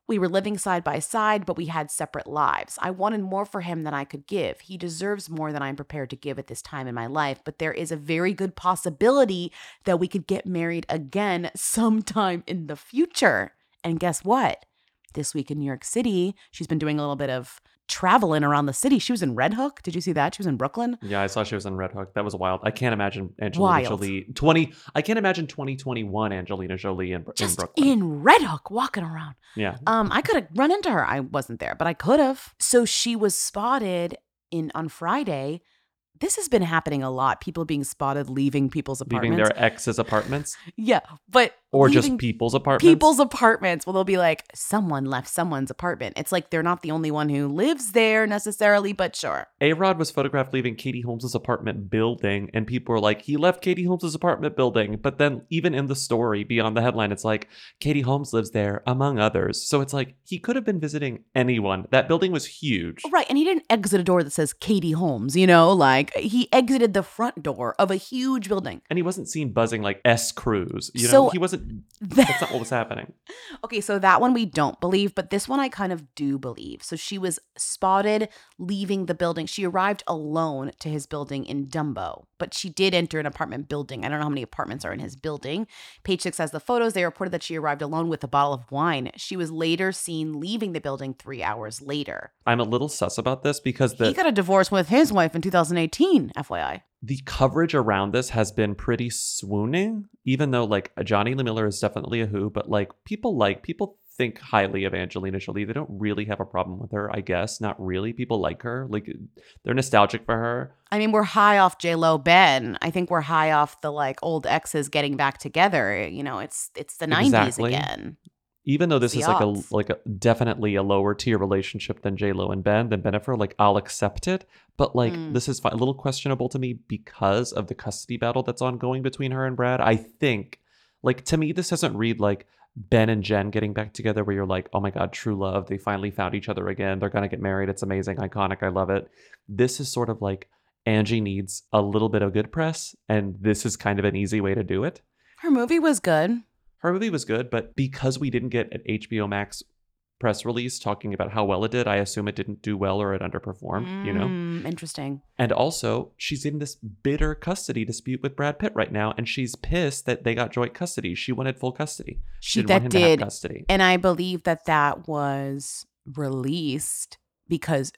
S5: We were living side by side, but we had separate lives. I wanted more for him than I could give. He deserves more than I'm prepared to give at this time in my life, but there is a very good possibility that we could get married again sometime in the future. And guess what? This week in New York City, she's been doing a little bit of traveling around the city. She was in Red Hook. Did you see that? She was in Brooklyn.
S1: Yeah, I saw she was in Red Hook. That was wild. I can't imagine Angelina Jolie. I can't imagine 2021 Angelina Jolie in
S5: Just
S1: Brooklyn.
S5: in Red Hook, walking around.
S1: Yeah.
S5: I could have run into her. I wasn't there, but I could have. So she was spotted on Friday. This has been happening a lot. People being spotted leaving people's apartments.
S1: Leaving their ex's apartments.
S5: Yeah, but
S1: Or just
S5: leaving
S1: people's apartments.
S5: people's apartments. Well, they'll be like, someone left someone's apartment. It's like they're not the only one who lives there necessarily, but sure.
S1: A-Rod was photographed leaving Katie Holmes' apartment building, and people were like, he left Katie Holmes' apartment building. But then even in the story, beyond the headline, it's like, Katie Holmes lives there, among others. So it's like, he could have been visiting anyone. That building was huge.
S5: Right, and he didn't exit a door that says Katie Holmes, you know? Like, he exited the front door of a huge building.
S1: And he wasn't seen buzzing like S. Cruz. You know,
S5: So
S1: he wasn't, that's not what was happening.
S5: Okay, so that one we don't believe, but this one I kind of do believe. So she was spotted leaving the building. She arrived alone to his building in Dumbo, but she did enter an apartment building. I don't know how many apartments are in his building. Page 6 has the photos. They reported that she arrived alone with a bottle of wine. She was later seen leaving the building 3 hours later.
S1: I'm a little sus about this because
S5: He got a divorce with his wife in 2018, FYI.
S1: the coverage around this has been pretty swooning, even though like Johnny Lee Miller is definitely a who, but like people think highly of Angelina Jolie. They don't really have a problem with her, I guess. Not really. People like her. Like they're nostalgic for her.
S5: I mean, we're high off J-Lo Ben. I think we're high off the like old exes getting back together. You know, it's the 90s
S1: Exactly.
S5: again.
S1: Even though this
S5: It's
S1: is
S5: the
S1: like
S5: odds.
S1: a definitely a lower tier relationship than J-Lo and Ben, than Bennifer, like I'll accept it. But like this is a little questionable to me because of the custody battle that's ongoing between her and Brad. I think, like to me, this doesn't read like Ben and Jen getting back together where you're like, oh my God, true love. They finally found each other again. They're going to get married. It's amazing, iconic. I love it. This is sort of like Angie needs a little bit of good press, and this is kind of an easy way to do it.
S5: Her movie was good.
S1: Her movie was good, but because we didn't get an HBO Max press release talking about how well it did, I assume it didn't do well or it underperformed, you know?
S5: Interesting.
S1: And also, she's in this bitter custody dispute with Brad Pitt right now, and she's pissed that they got joint custody. She wanted full custody. She didn't want him to have custody.
S5: And I believe that was released because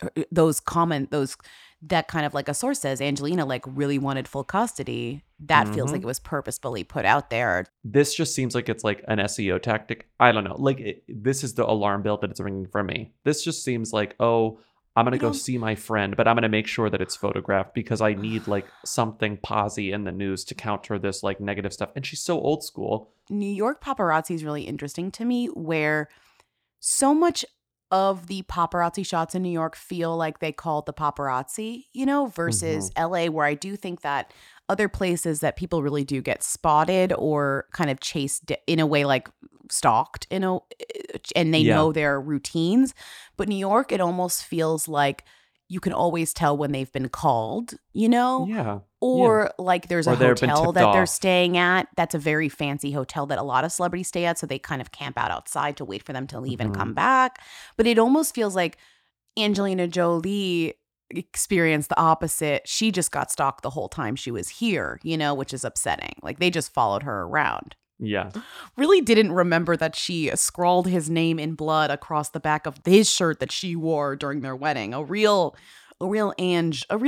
S5: that kind of like a source says Angelina like really wanted full custody. That feels like it was purposefully put out there.
S1: This just seems like it's like an SEO tactic. I don't know. Like this is the alarm bell that it's ringing for me. This just seems like, oh, I'm going to go see my friend, but I'm going to make sure that it's photographed because I need like something posy in the news to counter this like negative stuff. And she's so old school.
S5: New York paparazzi is really interesting to me, where so much of the paparazzi shots in New York feel like they called the paparazzi, you know, versus LA, where I do think that other places that people really do get spotted or kind of chased in a way, like stalked, and they know their routines. But New York, it almost feels like you can always tell when they've been called, you know?
S1: Yeah.
S5: Or like there's a
S1: Or they've been
S5: hotel
S1: tipped
S5: that they're
S1: off.
S5: staying at. That's a very fancy hotel that a lot of celebrities stay at. So they kind of camp out outside to wait for them to leave and come back. But it almost feels like Angelina Jolie experienced the opposite. She just got stalked the whole time she was here, you know, which is upsetting. Like they just followed her around.
S1: Yeah.
S5: Really didn't remember that she scrawled his name in blood across the back of his shirt that she wore during their wedding. A real Ange in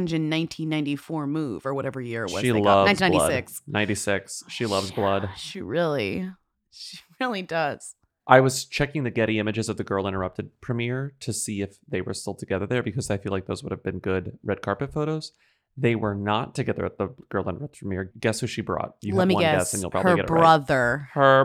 S5: 1994 move, or whatever year it was.
S1: She
S5: they got.
S1: loves
S5: 1996.
S1: blood. 96. She loves blood.
S5: She really does.
S1: I was checking the Getty images of the Girl Interrupted premiere to see if they were still together there because I feel like those would have been good red carpet photos. They were not together at the Girl Interrupted premiere. Guess who she brought? You
S5: Let
S1: have
S5: me
S1: one
S5: guess.
S1: and you'll probably
S5: Her
S1: get it
S5: brother.
S1: right. Her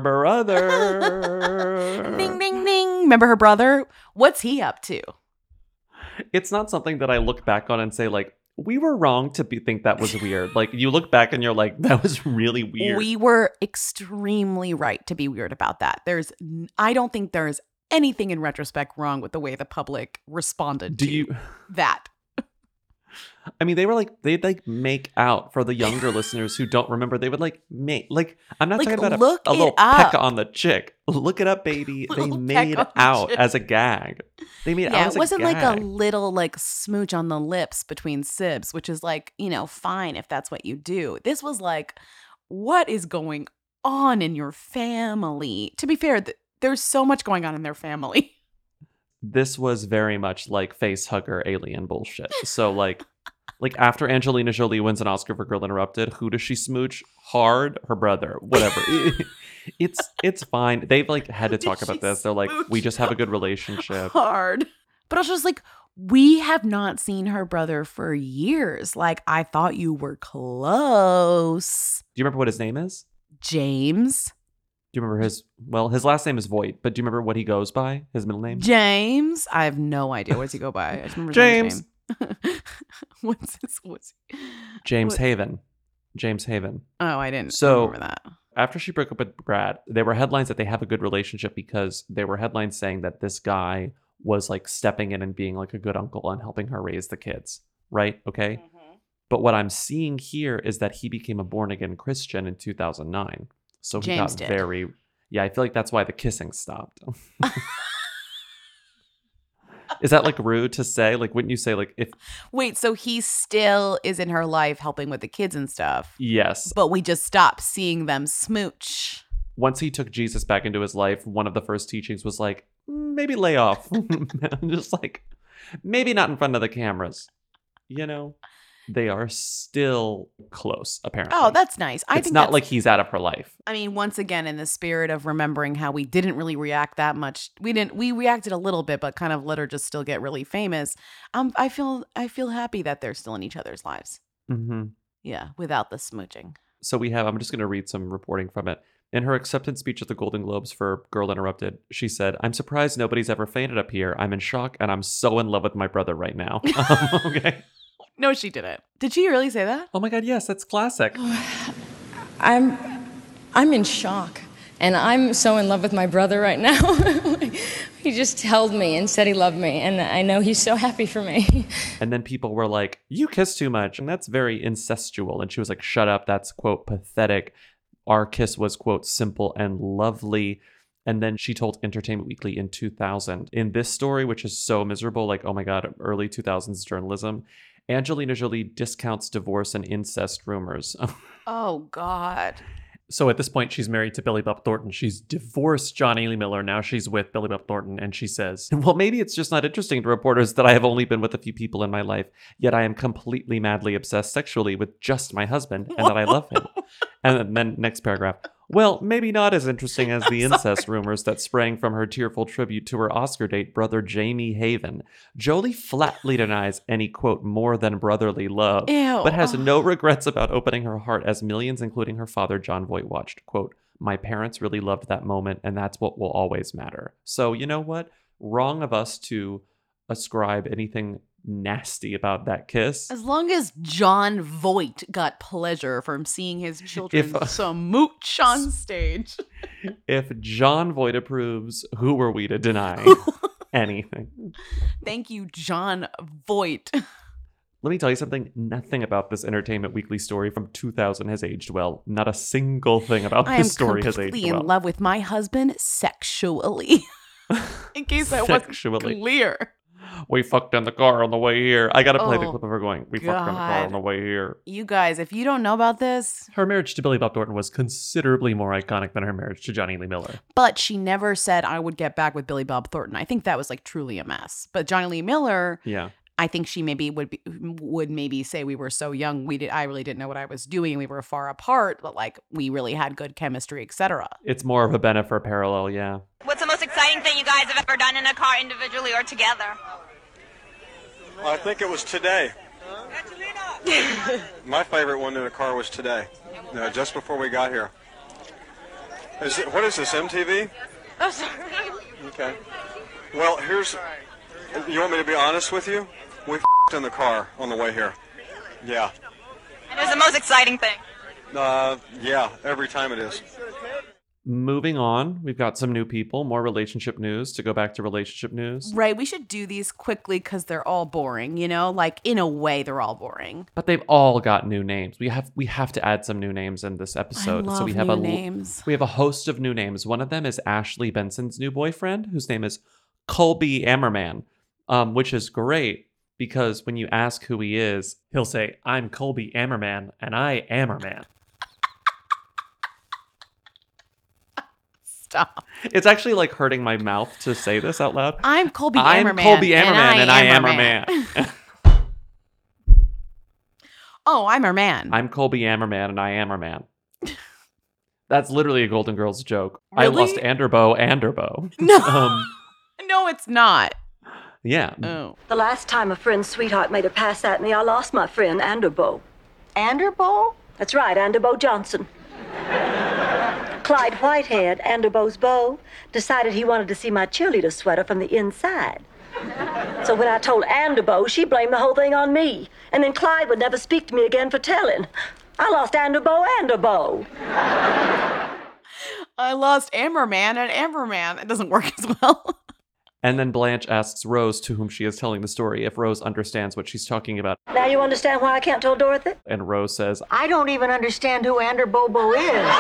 S1: brother.
S5: Ding, ding, ding. Remember her brother? What's he up to?
S1: It's not something that I look back on and say like, we were wrong to think that was weird. Like you look back and you're like, that was really weird.
S5: We were extremely right to be weird about that. I don't think there's anything in retrospect wrong with the way the public responded to that.
S1: I mean, they'd like make out. For the younger listeners who don't remember, they would like make, like, I'm not
S5: Like,
S1: talking about
S5: look
S1: a little
S5: it up.
S1: peck on the chick. Look it up, baby. They
S5: Little
S1: made
S5: peck on the
S1: out
S5: chick.
S1: as a gag. They made out
S5: Yeah,
S1: as
S5: it wasn't
S1: a
S5: like a
S1: gag.
S5: little like smooch on the lips between sibs, which is like, fine if that's what you do. This was like, what is going on in your family? To be fair, there's so much going on in their family.
S1: This was very much like face hugger alien bullshit. So like after Angelina Jolie wins an Oscar for Girl Interrupted, who does she smooch hard? Her brother, whatever. It's fine. They've like had to talk about this. They're like, we just have a good relationship.
S5: Hard. But I was just like, we have not seen her brother for years. Like, I thought you were close.
S1: Do you remember what his name is?
S5: James.
S1: Do you remember his last name is Voight, but do you remember what he goes by? His middle name?
S5: James. I have no idea. What does he go by? I just remember his
S1: James.
S5: name. What's
S1: James
S5: what-
S1: Haven. James Haven.
S5: Oh, I didn't
S1: So-
S5: remember that.
S1: After she broke up with Brad, there were headlines that they have a good relationship because there were headlines saying that this guy was like stepping in and being like a good uncle and helping her raise the kids. Right? Okay. But what I'm seeing here is that he became a born again Christian in 2009. So he
S5: James
S1: got
S5: did.
S1: very, yeah, I feel like that's why the kissing stopped. Is that like rude to say? Like, wouldn't you say like if,
S5: Wait, so he still is in her life helping with the kids and stuff,
S1: yes,
S5: but we just stopped seeing them smooch.
S1: once he took Jesus back into his life, one of the first teachings was like, maybe lay off. Just like, maybe not in front of the cameras. They are still close, apparently.
S5: Oh, that's nice. I
S1: It's
S5: think
S1: not
S5: that's-
S1: like he's out of her life.
S5: I mean, once again, in the spirit of remembering how we didn't really react that much, we reacted a little bit, but kind of let her just still get really famous. I feel happy that they're still in each other's lives.
S1: Mm-hmm.
S5: Yeah, without the smooching.
S1: So I'm just going to read some reporting from it. In her acceptance speech at the Golden Globes for Girl Interrupted, she said, "I'm surprised nobody's ever fainted up here. I'm in shock and I'm so in love with my brother right now." Okay.
S5: No, she didn't. Did she really say that?
S1: Oh my God, yes, that's classic.
S8: I'm in shock, and I'm so in love with my brother right now. He just held me and said he loved me, and I know he's so happy for me.
S1: And then people were like, "You kiss too much, and that's very incestual." And she was like, "Shut up, that's, quote, pathetic. Our kiss was, quote, simple and lovely." And then she told Entertainment Weekly in 2000, in this story, which is so miserable, like, oh my God, early 2000s journalism, Angelina Jolie discounts divorce and incest rumors.
S5: Oh, God.
S1: So at this point, she's married to Billy Bob Thornton. She's divorced Johnny Lee Miller. Now she's with Billy Bob Thornton. And she says, "Well, maybe it's just not interesting to reporters that I have only been with a few people in my life, yet I am completely madly obsessed sexually with just my husband and that I love him." And then next paragraph, "Well, maybe not as interesting as the incest rumors that sprang from her tearful tribute to her Oscar date brother Jamie Haven. Jolie flatly denies any, quote, more than brotherly love,
S5: Ew.
S1: but has no regrets about opening her heart as millions, including her father, John Voight, watched. Quote, my parents really loved that moment, and that's what will always matter." So you know what? Wrong of us to ascribe anything nasty about that kiss.
S5: As long as John Voight got pleasure from seeing his children
S1: If-
S5: smooch on stage.
S1: If John Voight approves, who were we to deny anything?
S5: Thank you, John Voight.
S1: Let me tell you something. Nothing about this Entertainment Weekly story from 2000 has aged well. Not a single thing about
S5: I am
S1: this story has aged
S5: completely
S1: well.
S5: in love with my husband sexually. In case that wasn't
S1: Sexually.
S5: clear.
S1: We fucked in the car on the way here. I gotta play the
S5: Oh,
S1: clip of her going, "We fucked in the car
S5: God.
S1: on the way here."
S5: You guys, if you don't know about this,
S1: Her marriage to Billy Bob Thornton was considerably more iconic than her marriage to Johnny Lee Miller.
S5: but she never said I would get back with Billy Bob Thornton. I think that was like truly a mess. But Johnny Lee Miller,
S1: Yeah.
S5: I think she maybe would maybe say we were so young. I really didn't know what I was doing. We were far apart, but like we really had good chemistry, etc.
S1: It's more of a Bennifer parallel, yeah.
S9: What's the most exciting thing you guys have ever done in a car individually or together?
S10: I think it was today. My favorite one in a car was today. Just before we got here. What is this, MTV?
S9: Oh, sorry.
S10: Okay. Well, you want me to be honest with you? We f***ed in the car on the way here. Yeah.
S9: And it was the most exciting thing.
S10: Yeah, every time it is.
S1: Moving on, we've got some new people, more relationship news to go back to relationship news.
S5: Right, we should do these quickly because they're all boring, you know? Like, in a way, they're all boring.
S1: But they've all got new names. We have to add some new names in this episode.
S5: I love
S1: so we have
S5: new names.
S1: We have a host of new names. One of them is Ashley Benson's new boyfriend, whose name is Colby Ammerman, which is great because when you ask who he is, he'll say, "I'm Colby Ammerman, and I am a man."
S5: Stop.
S1: It's actually like hurting my mouth to say this out loud.
S5: I'm Colby
S1: I'm
S5: Ammerman.
S1: Colby Ammerman, and I am a man.
S5: Oh, I'm her man.
S1: I'm Colby Ammerman, and I am a man. That's literally a Golden Girls joke.
S5: Really?
S1: I lost Anderbo.
S5: No. No, it's not.
S1: Yeah.
S5: Oh.
S11: The last time a friend's sweetheart made a pass at me, I lost my friend, Anderbo. Anderbo? That's right, Anderbo Johnson. Clyde Whitehead, Anderbo's beau, decided he wanted to see my cheerleader sweater from the inside. So when I told Anderbo, she blamed the whole thing on me. And then Clyde would never speak to me again for telling. I lost Anderbo.
S5: I lost Ammerman and Ammerman. It doesn't work as well.
S1: And then Blanche asks Rose, to whom she is telling the story, if Rose understands what she's talking about.
S11: Now you understand why I can't tell Dorothy?
S1: And Rose says,
S11: I don't even understand who Anderbobo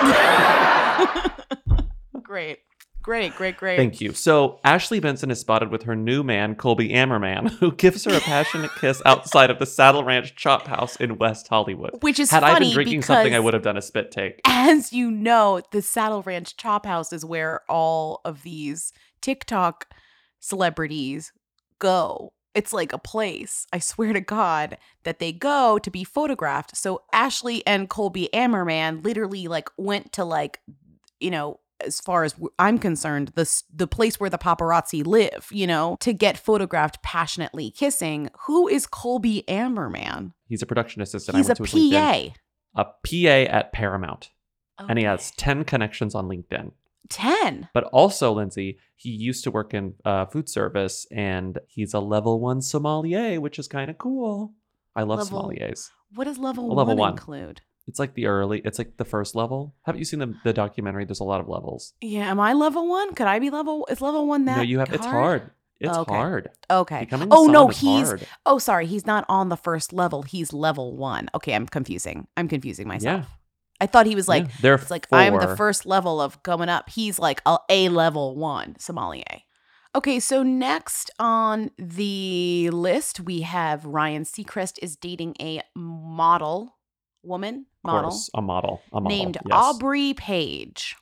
S11: is.
S5: Great.
S1: Thank you. So Ashley Benson is spotted with her new man, Colby Ammerman, who gives her a passionate kiss outside of the Saddle Ranch Chop House in West Hollywood.
S5: Which is
S1: Had
S5: funny
S1: I been drinking
S5: because,
S1: something, I would have done a spit take.
S5: as you know, the Saddle Ranch Chop House is where all of these TikTok celebrities go. It's like a place, I swear to God, that they go to be photographed. So Ashley and Colby Ammerman literally like went to like, you know, as far as I'm concerned, the place where the paparazzi live, you know, to get photographed passionately kissing. Who is Colby Ammerman?
S1: He's a production assistant.
S5: He's
S1: I
S5: a
S1: went to his
S5: PA.
S1: LinkedIn. A PA at Paramount.
S5: Okay.
S1: And he has 10 connections on LinkedIn.
S5: 10.
S1: But also, Lindsay, he used to work in food service, and he's a level 1 sommelier, which is kind of cool. I love sommeliers.
S5: What does level
S1: Level
S5: 1
S1: 1
S5: include?
S1: It's like the first level. Haven't you seen the documentary? There's a lot of levels.
S5: Yeah, am I level 1? Could I be level? Is level 1 that?
S1: No, you have. It's hard. It's
S5: Okay.
S1: hard.
S5: Okay.
S1: Becoming
S5: Oh
S1: a
S5: no,
S1: somm is
S5: he's.
S1: hard.
S5: Oh, sorry, he's not on the first level. He's level 1. Okay, I'm confusing myself.
S1: Yeah.
S5: I thought he was like.
S1: Yeah, there are
S5: it's like I'm the
S1: 4.
S5: first level of going up. He's like a level 1 sommelier. Okay, so next on the list we have Ryan Seacrest is dating a model. Woman,
S1: Of course, a model
S5: named
S1: yes.
S5: Aubrey Page.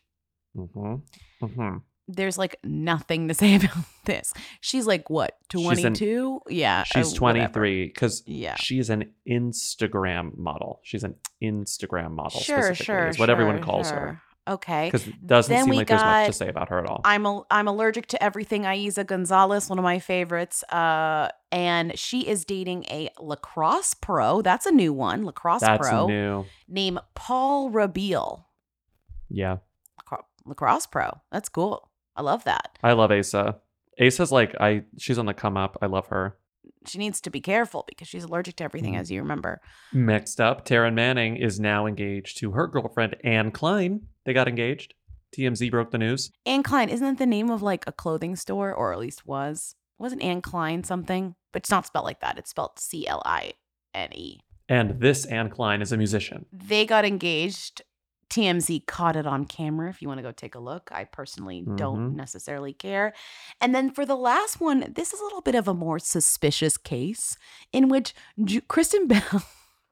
S5: There's like nothing to say about this. She's like what, 22? Yeah,
S1: She's 23 because
S5: yeah,
S1: she's an Instagram model. She's an Instagram model.
S5: Sure,
S1: is what everyone calls her.
S5: Okay,
S1: Because it doesn't
S5: Then
S1: seem
S5: we
S1: like there's much to
S5: got-
S1: say about her at all.
S5: I'm allergic to everything. Aiza Gonzalez, one of my favorites. And she is dating a lacrosse pro. That's a new one.
S1: That's
S5: pro.
S1: new.
S5: Named Paul Rabiel.
S1: Yeah,
S5: Lacrosse pro. That's cool. I love that.
S1: I love Asa. Asa's like she's on the come up. I love her.
S5: She needs to be careful because she's allergic to everything, as you remember.
S1: Next up, Taryn Manning is now engaged to her girlfriend Anne Klein. They got engaged. TMZ broke the news.
S5: Anne Klein, isn't that the name of like a clothing store, or at least was? Wasn't Anne Klein something? But it's not spelled like that. It's spelled Cline.
S1: And this Anne Klein is a musician.
S5: They got engaged. TMZ caught it on camera if you want to go take a look. I personally don't necessarily care. And then for the last one, this is a little bit of a more suspicious case in which Kristen Bell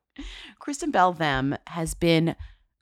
S5: has been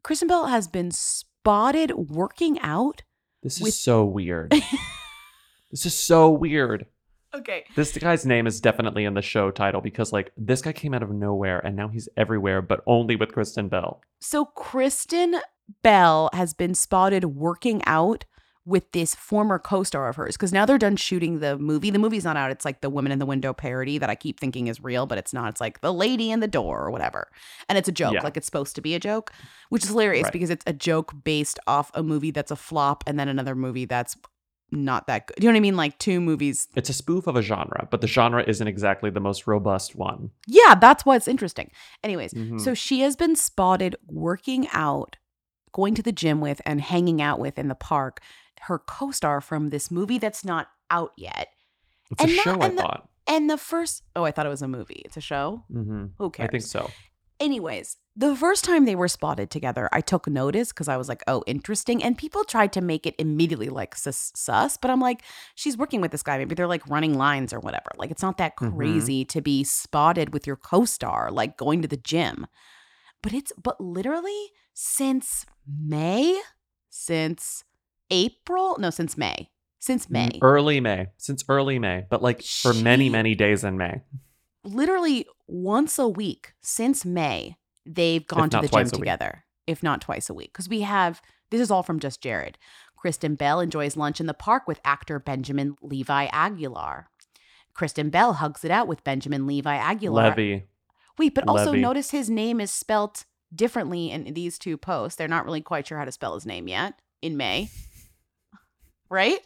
S5: spotted working out.
S1: This is so weird. This is so weird.
S5: Okay.
S1: This guy's name is definitely in the show title because, like, this guy came out of nowhere and now he's everywhere, but only with Kristen Bell.
S5: So Kristen Bell has been spotted working out with this former co-star of hers because now they're done shooting the movie. The movie's not out. It's like the Woman in the Window parody that I keep thinking is real, but it's not. It's like The Lady in the Door or whatever. And it's a joke.
S1: Yeah.
S5: Like it's supposed to be a joke, which is hilarious because it's a joke based off a movie that's a flop and then another movie that's not that good. Do you know what I mean? Like two movies.
S1: It's a spoof of a genre, but the genre isn't exactly the most robust one.
S5: Yeah, that's why it's interesting. Anyways, so she has been spotted working out going to the gym with and hanging out with in the park her co-star from this movie that's not out yet.
S1: It's a show, I thought.
S5: And the first, I thought it was a movie. It's a show?
S1: Mm-hmm.
S5: Who cares?
S1: I think so.
S5: Anyways, the first time they were spotted together, I took notice because I was like, oh, interesting. And people tried to make it immediately like sus, but I'm like, she's working with this guy. Maybe they're like running lines or whatever. Like, it's not that crazy to be spotted with your co-star, like going to the gym. But literally since May, since May.
S1: Early May. Since early May. But like for many, many days in May.
S5: Literally once a week since May, they've gone to the gym together. If not twice a week. Because this is all from Just Jared. Kristen Bell enjoys lunch in the park with actor Benjamin Levi Aguilar. Kristen Bell hugs it out with Benjamin Levi Aguilar.
S1: Levy.
S5: Wait, but also notice his name is spelt differently in these two posts. They're not really quite sure how to spell his name yet in May. Right?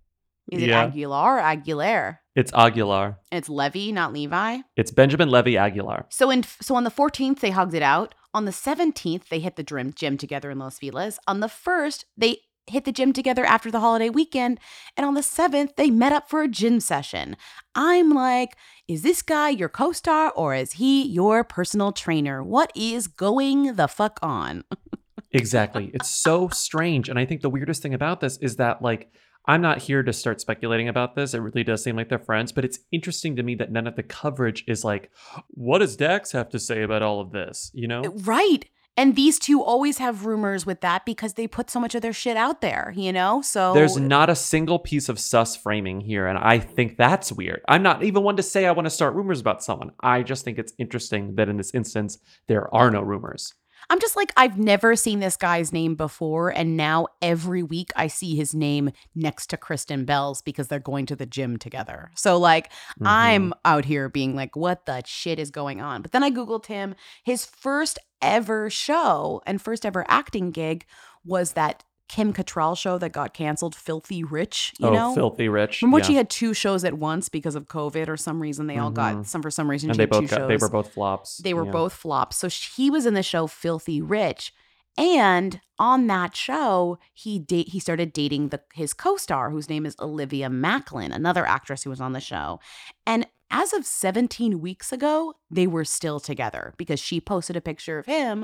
S5: Is it Aguilar or Aguilera?
S1: It's Aguilar.
S5: It's Levy, not Levi?
S1: It's Benjamin Levy Aguilar.
S5: So on the 14th, they hugged it out. On the 17th, they hit the gym together in Los Feliz. On the 1st, they hit the gym together after the holiday weekend. And on the 7th, they met up for a gym session. I'm like, is this guy your co-star or is he your personal trainer? What is going the fuck on?
S1: Exactly. It's so strange. And I think the weirdest thing about this is that, like, I'm not here to start speculating about this. It really does seem like they're friends, but it's interesting to me that none of the coverage is like, what does Dax have to say about all of this? You know?
S5: Right. And these two always have rumors with that because they put so much of their shit out there, you know? So
S1: there's not a single piece of sus framing here. And I think that's weird. I'm not even one to say I want to start rumors about someone. I just think it's interesting that in this instance, there are no rumors.
S5: I'm just like, I've never seen this guy's name before. And now every week I see his name next to Kristen Bell's because they're going to the gym together. So like, I'm out here being like, what the shit is going on? But then I Googled him. His first ever show and first ever acting gig was that Kim Cattrall show that got canceled, Filthy Rich, you know?
S1: Filthy Rich.
S5: Remember she had two shows at once because of COVID or some reason they all got, for some reason
S1: and
S5: she had two shows.
S1: They were both flops.
S5: They were both flops. So he was in the show Filthy Rich. And on that show, he started dating his co-star, whose name is Olivia Macklin, another actress who was on the show. And as of 17 weeks ago, they were still together because she posted a picture of him.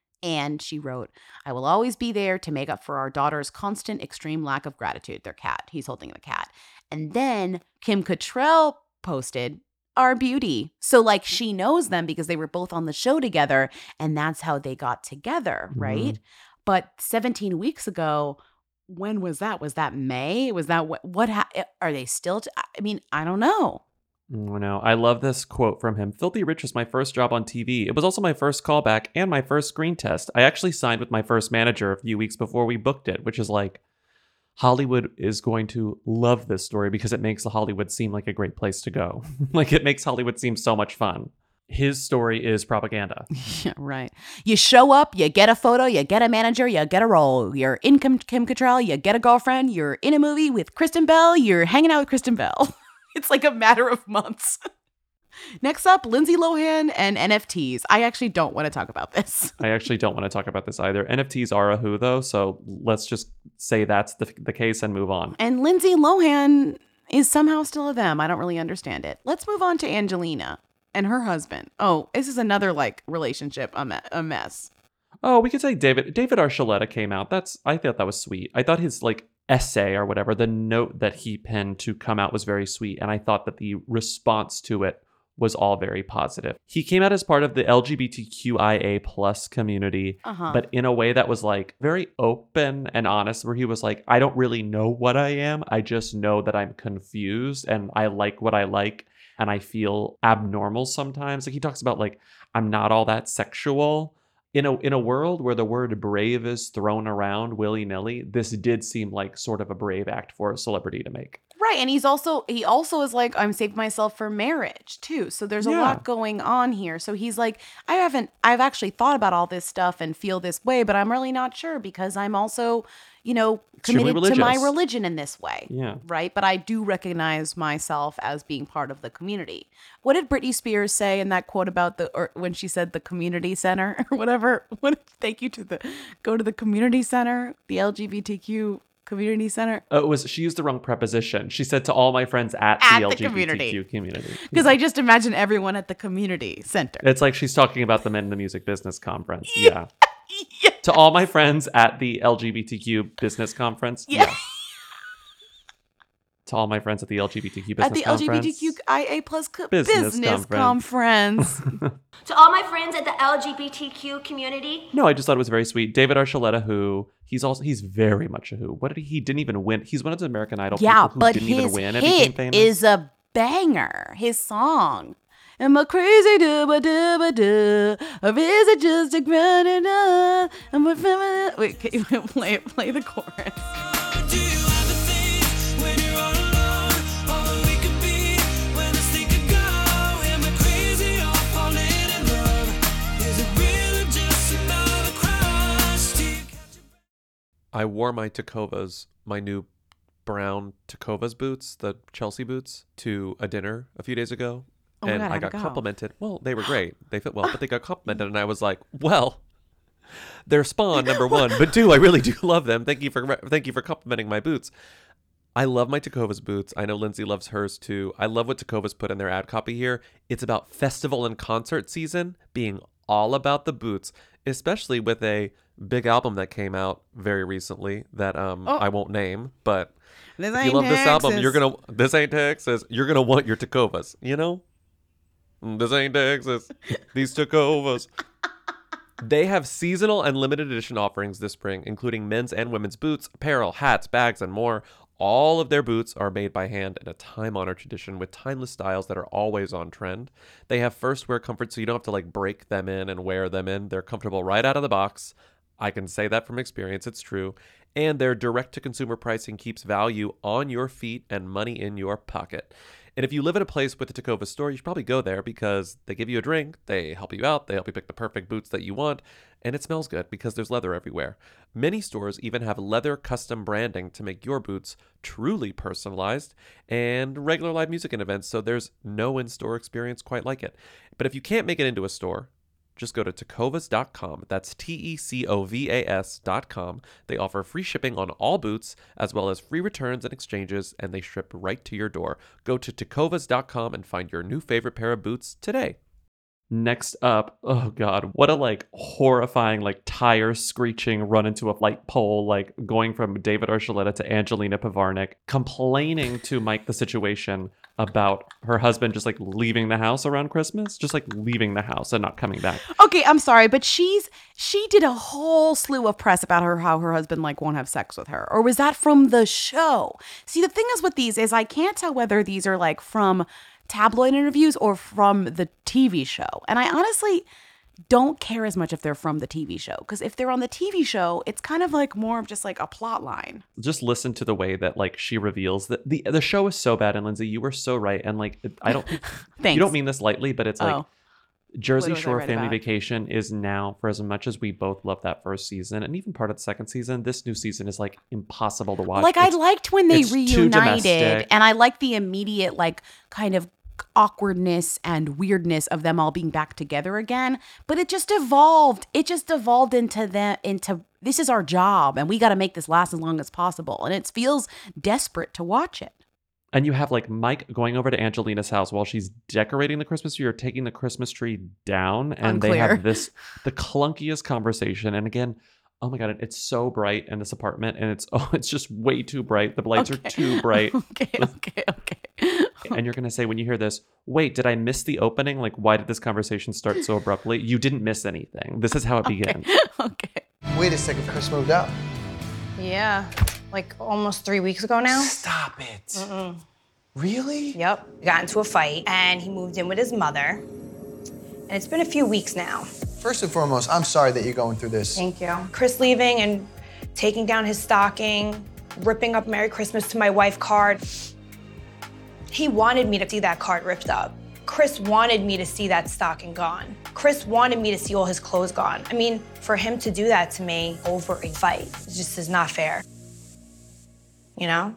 S5: And she wrote, I will always be there to make up for our daughter's constant extreme lack of gratitude. Their cat. He's holding the cat. And then Kim Cattrall posted, our beauty. So like she knows them because they were both on the show together. And that's how they got together, right? But 17 weeks ago, when was that? Was that May? Was that what are they still? I mean, I don't know.
S1: No, I love this quote from him. Filthy Rich was my first job on TV. It was also my first callback and my first screen test. I actually signed with my first manager a few weeks before we booked it, which is like, Hollywood is going to love this story because it makes Hollywood seem like a great place to go. Like it makes Hollywood seem so much fun. His story is propaganda.
S5: Yeah, right. You show up, you get a photo, you get a manager, you get a role. You're in Kim Cattrall, you get a girlfriend, you're in a movie with Kristen Bell, you're hanging out with Kristen Bell. It's like a matter of months. Next up, Lindsay Lohan and NFTs. I actually don't want to talk about this.
S1: I actually don't want to talk about this either. NFTs are a who, though, so let's just say that's the case and move on.
S5: And Lindsay Lohan is somehow still a them. I don't really understand it. Let's move on to Angelina and her husband. Oh, this is another like relationship a mess.
S1: Oh, we could say David Archuleta came out. I thought that was sweet. I thought his like essay or whatever, the note that he penned to come out was very sweet. And I thought that the response to it was all very positive. He came out as part of the LGBTQIA plus community, but in a way that was like very open and honest, where he was like, I don't really know what I am. I just know that I'm confused and I like what I like and I feel abnormal sometimes. Like he talks about like, I'm not all that sexual. In a world where the word brave is thrown around willy-nilly, this did seem like sort of a brave act for a celebrity to make.
S5: Right. And he also is like, I'm saving myself for marriage too. So there's a lot going on here. So he's like, I've actually thought about all this stuff and feel this way, but I'm really not sure because I'm also, committed to my religion in this way.
S1: Yeah.
S5: Right. But I do recognize myself as being part of the community. What did Britney Spears say in that quote about when she said the community center or whatever? Go to the community center, the LGBTQ community center.
S1: She used the wrong preposition. She said to all my friends at the LGBTQ community.
S5: Because I just imagine everyone at the community center.
S1: It's like she's talking about the Men in the Music Business Conference. Yeah. To all my friends at the LGBTQ business conference.
S5: Yeah.
S1: To all my friends at the LGBTQ business conference.
S5: At the LGBTQIA plus business conference.
S12: To all my friends at the LGBTQ community.
S1: No, I just thought it was very sweet. David Archuleta, who he's very much a who. He didn't even win. He's one of the American Idol people who didn't even win and became famous.
S5: Is a banger. His song. Am I crazy do-ba-do-ba-do? Or is it just a grinding up? Wait, can you play the chorus?
S1: I wore my Tecovas, my new brown Tecovas boots, the Chelsea boots, to a dinner a few days ago.
S5: Oh
S1: and
S5: God,
S1: I got complimented. Well, they were great. They fit well, but they got complimented. And I was like, well, they're Spawn, number one. But two, I really do love them. Thank you for complimenting my boots. I love my Tecovas boots. I know Lindsay loves hers too. I love what Tecovas put in their ad copy here. It's about festival and concert season being all about the boots, especially with a big album that came out very recently that I won't name, but if you love this album, this ain't Texas, you're gonna want your Tecovas, This ain't Texas, these Tecovas. They have seasonal and limited edition offerings this spring, including men's and women's boots, apparel, hats, bags, and more. All of their boots are made by hand in a time-honored tradition with timeless styles that are always on trend. They have first wear comfort, so you don't have to break them in and wear them in. They're comfortable right out of the box. I can say that from experience, it's true. And their direct-to-consumer pricing keeps value on your feet and money in your pocket. And if you live in a place with a Tecovas store, you should probably go there because they give you a drink, they help you out, they help you pick the perfect boots that you want, and it smells good because there's leather everywhere. Many stores even have leather custom branding to make your boots truly personalized, and regular live music and events, so there's no in-store experience quite like it. But if you can't make it into a store, just go to tecovas.com. That's TECOVAS.com. They offer free shipping on all boots, as well as free returns and exchanges, and they ship right to your door. Go to tecovas.com and find your new favorite pair of boots today. Next up, oh God, what a horrifying tire screeching run into a light pole, going from David Archuleta to Angelina Pivarnik, complaining to Mike the situation about her husband just leaving the house around Christmas, just leaving the house and not coming back.
S5: Okay, I'm sorry, but she did a whole slew of press about how her husband won't have sex with her, or was that from the show? See, the thing is with these is I can't tell whether these are from tabloid interviews or from the TV show. And I honestly don't care as much if they're from the TV show, because if they're on the TV show, it's kind of more of just a plot line.
S1: Just listen to the way that she reveals that the show is so bad. And Lindsay, you were so right. And I don't think you don't mean this lightly, but it's Jersey Shore Family Vacation is now, for as much as we both love that first season and even part of the second season, this new season is impossible to watch.
S5: I liked when they reunited, and I liked the immediate kind of awkwardness and weirdness of them all being back together again, but it just evolved into this is our job and we got to make this last as long as possible, and it feels desperate to watch it.
S1: And you have Mike going over to Angelina's house while she's decorating the Christmas tree or taking the Christmas tree down, and They have the clunkiest conversation. And again, oh my God, it's so bright in this apartment, and it's just way too bright. The lights are too bright.
S5: Okay.
S1: And you're going to say, when you hear this, wait, did I miss the opening? Why did this conversation start so abruptly? You didn't miss anything. This is how it began.
S5: Okay.
S13: Wait a second, Chris moved out.
S8: Yeah, almost 3 weeks ago now.
S13: Stop it. Mm-mm. Really?
S8: Yep. We got into a fight, and he moved in with his mother. And it's been a few weeks now.
S13: First and foremost, I'm sorry that you're going through this.
S8: Thank you. Chris leaving and taking down his stocking, ripping up Merry Christmas to my wife card.
S14: He wanted me to see that card ripped up. Chris wanted me to see that stocking gone. Chris wanted me to see all his clothes gone. I mean, for him to do that to me over a fight, it just is not fair. You know?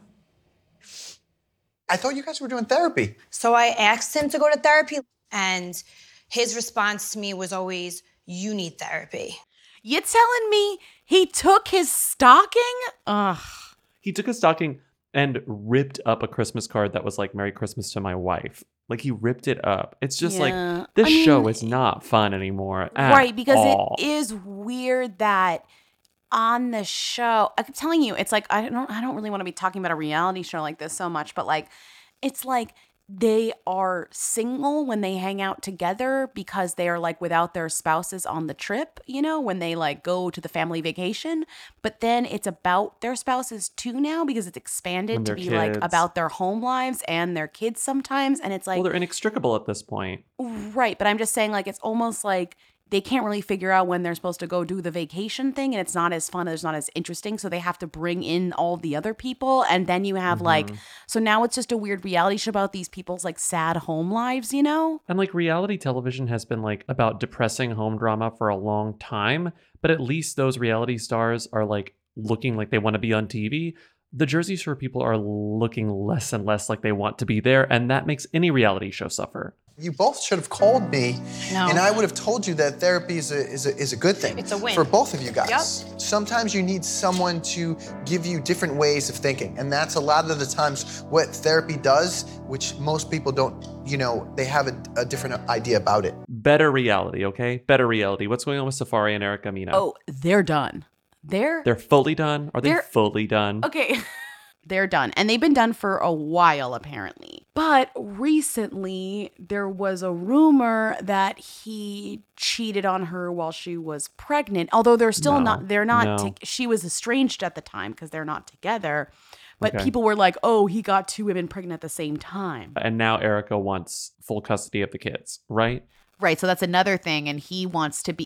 S13: I thought you guys were doing therapy.
S14: So I asked him to go to therapy, and his response to me was always, "You need therapy."
S5: You telling me he took his stocking? Ugh.
S1: He took a stocking and ripped up a Christmas card that was like, "Merry Christmas to my wife." Like, he ripped it up. It's just like, this show is not fun anymore at
S5: Right, because
S1: all.
S5: it is weird that on the show, I'm telling you, it's like, I don't really want to be talking about a reality show like this so much, but like, it's like they are single when they hang out together because they are like without their spouses on the trip, you know, when they like go to the family vacation. But then it's about their spouses too now because it's expanded to be like about their home lives and their kids sometimes. And it's like,
S1: well, they're inextricable at this point.
S5: Right. But I'm just saying, like, it's almost like they can't really figure out when they're supposed to go do the vacation thing, and it's not as fun, it's not as interesting, so they have to bring in all the other people, and then you have like, so now it's just a weird reality show about these people's like sad home lives, you know?
S1: And like, reality television has been like about depressing home drama for a long time, but at least those reality stars are like looking like they want to be on TV. The Jersey Shore people are looking less and less like they want to be there, and that makes any reality show suffer.
S13: You both should have called me, and I would have told you that therapy is a good thing.
S14: It's a win.
S13: For both of you guys.
S14: Yep.
S13: Sometimes you need someone to give you different ways of thinking, and that's a lot of the times what therapy does, which most people don't, you know, they have a different idea about it.
S1: Better reality, okay? Better reality. What's going on with Safari and Erica Mena?
S5: Oh, they're done. They're
S1: fully done? Are they fully done?
S5: Okay. They're done. And they've been done for a while, apparently. But recently, there was a rumor that he cheated on her while she was pregnant. Although they're still she was estranged at the time because they're not together. But people were like, oh, he got two women pregnant at the same time.
S1: And now Erica wants full custody of the kids, right?
S5: Right. So that's another thing. And he wants to be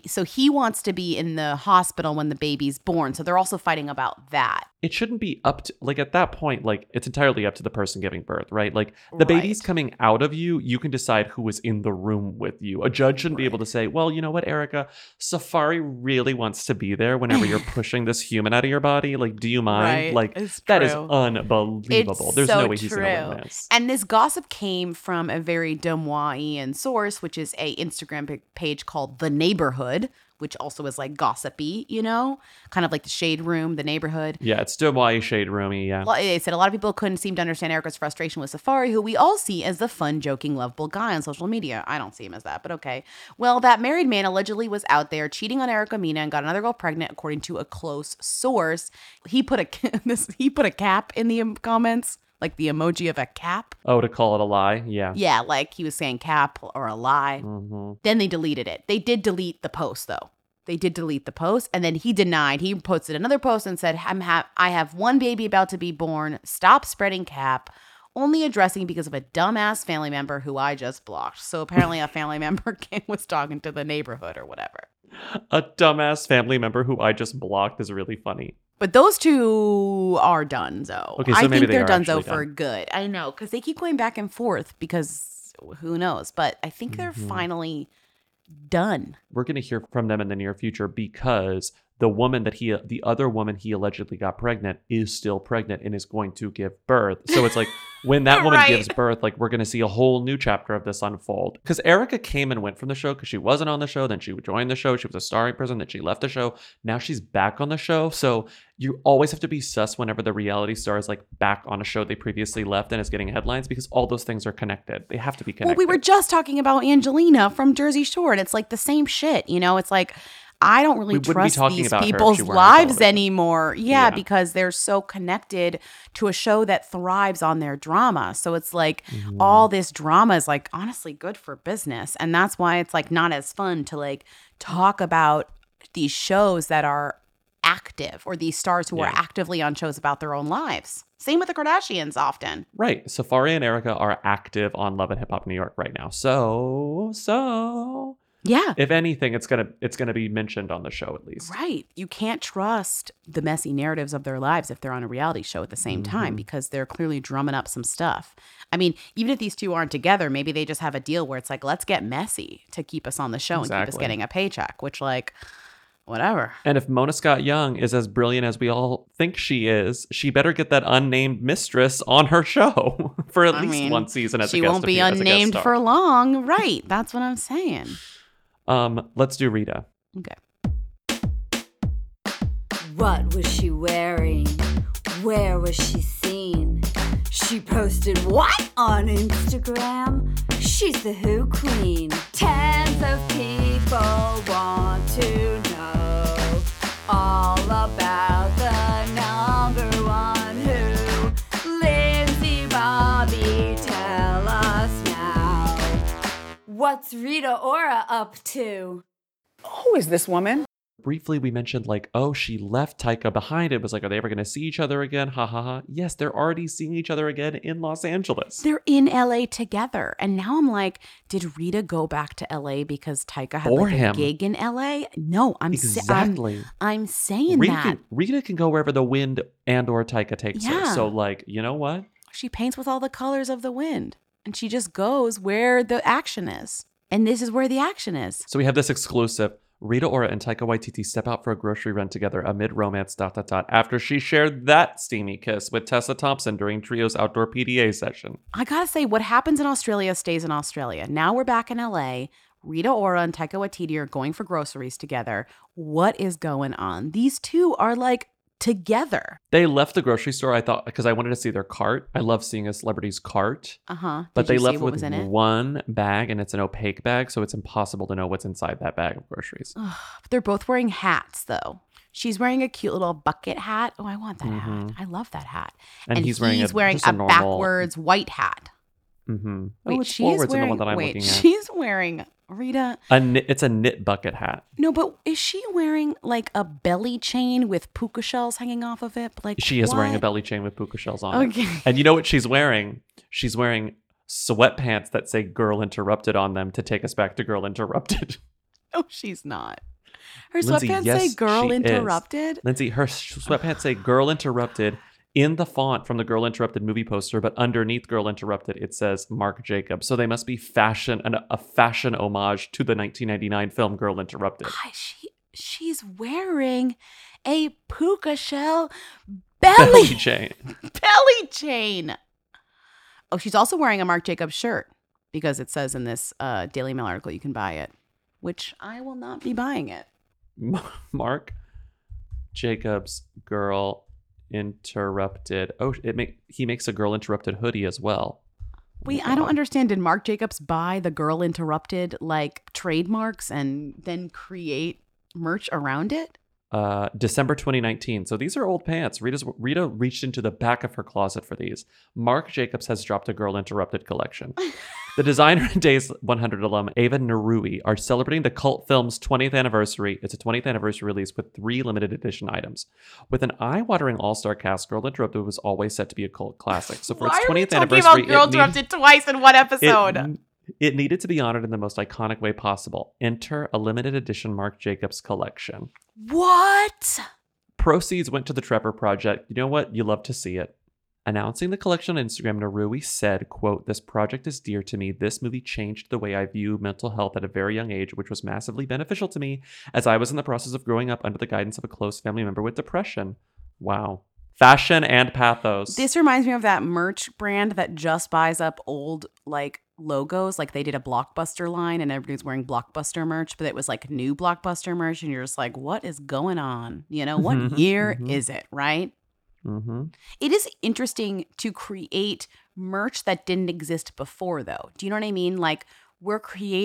S5: in the hospital when the baby's born. So they're also fighting about that.
S1: It shouldn't be up to, like, at that point, like, it's entirely up to the person giving birth, right? Like, the baby's coming out of you, you can decide who was in the room with you. A judge shouldn't be able to say, well, you know what, Erica, Safari really wants to be there whenever you're pushing this human out of your body. Like, do you mind?
S5: Right.
S1: Like, that is unbelievable. There's no way he's going to win this.
S5: And this gossip came from a very Des Moines source, which is a Instagram page called The Neighborhood, which also is like gossipy, you know, kind of like the Shade Room, The Neighborhood.
S1: Yeah, it's Des Moines Shade Roomy, yeah.
S5: They said a lot of people couldn't seem to understand Erica's frustration with Safari, who we all see as the fun, joking, lovable guy on social media. I don't see him as that, but okay. Well, that married man allegedly was out there cheating on Erica Mena and got another girl pregnant, according to a close source. He put a cap in the comments. Like the emoji of a cap.
S1: Oh, to call it a lie? Yeah.
S5: Yeah, like he was saying cap or a lie.
S1: Mm-hmm.
S5: Then they deleted it. They did delete the post, though. They did delete the post, and then he denied. He posted another post and said, I have one baby about to be born. Stop spreading cap. Only addressing because of a dumbass family member who I just blocked. So apparently a family member was talking to The Neighborhood or whatever.
S1: A dumbass family member who I just blocked is really funny.
S5: But those two are donezo.
S1: Okay, so
S5: I
S1: maybe
S5: think they're
S1: donezo
S5: for good. I know, because they keep going back and forth because who knows? But I think they're finally done.
S1: We're going to hear from them in the near future because the other woman he allegedly got pregnant is still pregnant and is going to give birth. So it's like when that woman gives birth, like we're going to see a whole new chapter of this unfold. Because Erica came and went from the show because she wasn't on the show. Then she joined the show. She was a starring person. Then she left the show. Now she's back on the show. So you always have to be sus whenever the reality star is like back on a show they previously left and is getting headlines because all those things are connected. They have to be connected.
S5: Well, we were just talking about Angelina from Jersey Shore, and it's like the same shit. You know, it's like I don't really trust these people's lives anymore. Yeah, because they're so connected to a show that thrives on their drama. So it's like all this drama is like honestly good for business. And that's why it's like not as fun to like talk about these shows that are active or these stars who are actively on shows about their own lives. Same with the Kardashians often.
S1: Right. Safari and Erica are active on Love and Hip Hop New York right now. So
S5: Yeah.
S1: If anything, it's gonna be mentioned on the show at least.
S5: Right. You can't trust the messy narratives of their lives if they're on a reality show at the same time, because they're clearly drumming up some stuff. I mean, even if these two aren't together, maybe they just have a deal where it's like, let's get messy to keep us on the show and keep us getting a paycheck, which, like, whatever.
S1: And if Mona Scott Young is as brilliant as we all think she is, she better get that unnamed mistress on her show for at least one season as a guest.
S5: She won't be unnamed for long. Right. That's what I'm saying.
S1: Let's do Rita.
S5: Okay.
S15: What was she wearing? Where was she seen? She posted what on Instagram? She's the Who Queen. Tens of people want to know all about the number one Who. Lindsay, Bobby, tell us now. What's Rita Ora up to?
S16: Who is this woman?
S1: Briefly, we mentioned like, oh, she left Taika behind. It was like, are they ever going to see each other again? Ha ha ha. Yes, they're already seeing each other again in Los Angeles.
S5: They're in LA together. And now I'm like, did Rita go back to LA because Taika had a gig in LA? No, I'm I'm saying that.
S1: Rita can go wherever the wind and or Taika takes her. So like, you know what?
S5: She paints with all the colors of the wind. And she just goes where the action is. And this is where the action is.
S1: So we have this exclusive. Rita Ora and Taika Waititi step out for a grocery run together amid romance ... after she shared that steamy kiss with Tessa Thompson during Trio's outdoor PDA session.
S5: I gotta say, what happens in Australia stays in Australia. Now we're back in LA. Rita Ora and Taika Waititi are going for groceries together. What is going on? These two are like together.
S1: They left the grocery store, I thought, because I wanted to see their cart. I love seeing a celebrity's cart.
S5: Did
S1: But they
S5: you
S1: left
S5: see what
S1: with
S5: was in it?
S1: one bag, and it's an opaque bag, so it's impossible to know what's inside that bag of groceries.
S5: They're both wearing hats, though. She's wearing a cute little bucket hat. Oh, I want that hat. I love that hat.
S1: And he's wearing
S5: a
S1: normal
S5: backwards white hat.
S1: Mm-hmm.
S5: Wait,
S1: it's forwards in the one that I'm looking at.
S5: She's wearing, Rita.
S1: It's a knit bucket hat.
S5: No, but is she wearing like a belly chain with puka shells hanging off of it? Like
S1: She is wearing a
S5: what?
S1: belly chain with puka shells on
S5: Okay.
S1: it. And you know what she's wearing? She's wearing sweatpants that say Girl Interrupted on them to take us back to Girl Interrupted.
S5: No, she's not. Her
S1: Lindsay,
S5: sweatpants
S1: yes,
S5: say Girl
S1: she is.
S5: Interrupted?
S1: Lindsay, her sweatpants say Girl Interrupted in the font from the Girl Interrupted movie poster, but underneath Girl Interrupted, it says Marc Jacobs. So they must be a fashion homage to the 1999 film Girl Interrupted.
S5: She's wearing a puka shell belly
S1: chain.
S5: Belly chain. Oh, she's also wearing a Marc Jacobs shirt because it says in this Daily Mail article you can buy it, which I will not be buying it.
S1: Marc Jacobs Girl Interrupted. Oh, he makes a Girl Interrupted hoodie as well.
S5: Wait, I don't understand. Did Marc Jacobs buy the Girl Interrupted like trademarks and then create merch around it?
S1: December 2019. So these are old pants. Rita reached into the back of her closet for these. Marc Jacobs has dropped a Girl Interrupted collection. The designer and Days 100 alum Ava Narui are celebrating the cult film's 20th anniversary. It's a 20th anniversary release with 3 limited edition items. With an eye-watering all-star cast, Girl Interrupted was always set to be a cult classic. So for its 20th anniversary,
S5: talking about Girl Interrupted twice in one episode?
S1: It needed to be honored in the most iconic way possible. Enter a limited edition Marc Jacobs collection.
S5: What?
S1: Proceeds went to the Trevor Project. You know what? You love to see it. Announcing the collection on Instagram, Narui said, quote, "This project is dear to me. This movie changed the way I view mental health at a very young age, which was massively beneficial to me as I was in the process of growing up under the guidance of a close family member with depression." Wow. Fashion and pathos.
S5: This reminds me of that merch brand that just buys up old like logos. Like they did a Blockbuster line and everybody's wearing Blockbuster merch, but it was like new Blockbuster merch. And you're just like, what is going on? You know, what year is it, right?
S1: Mm-hmm.
S5: It is interesting to create merch that didn't exist before, though. Do you know what I mean? Like we're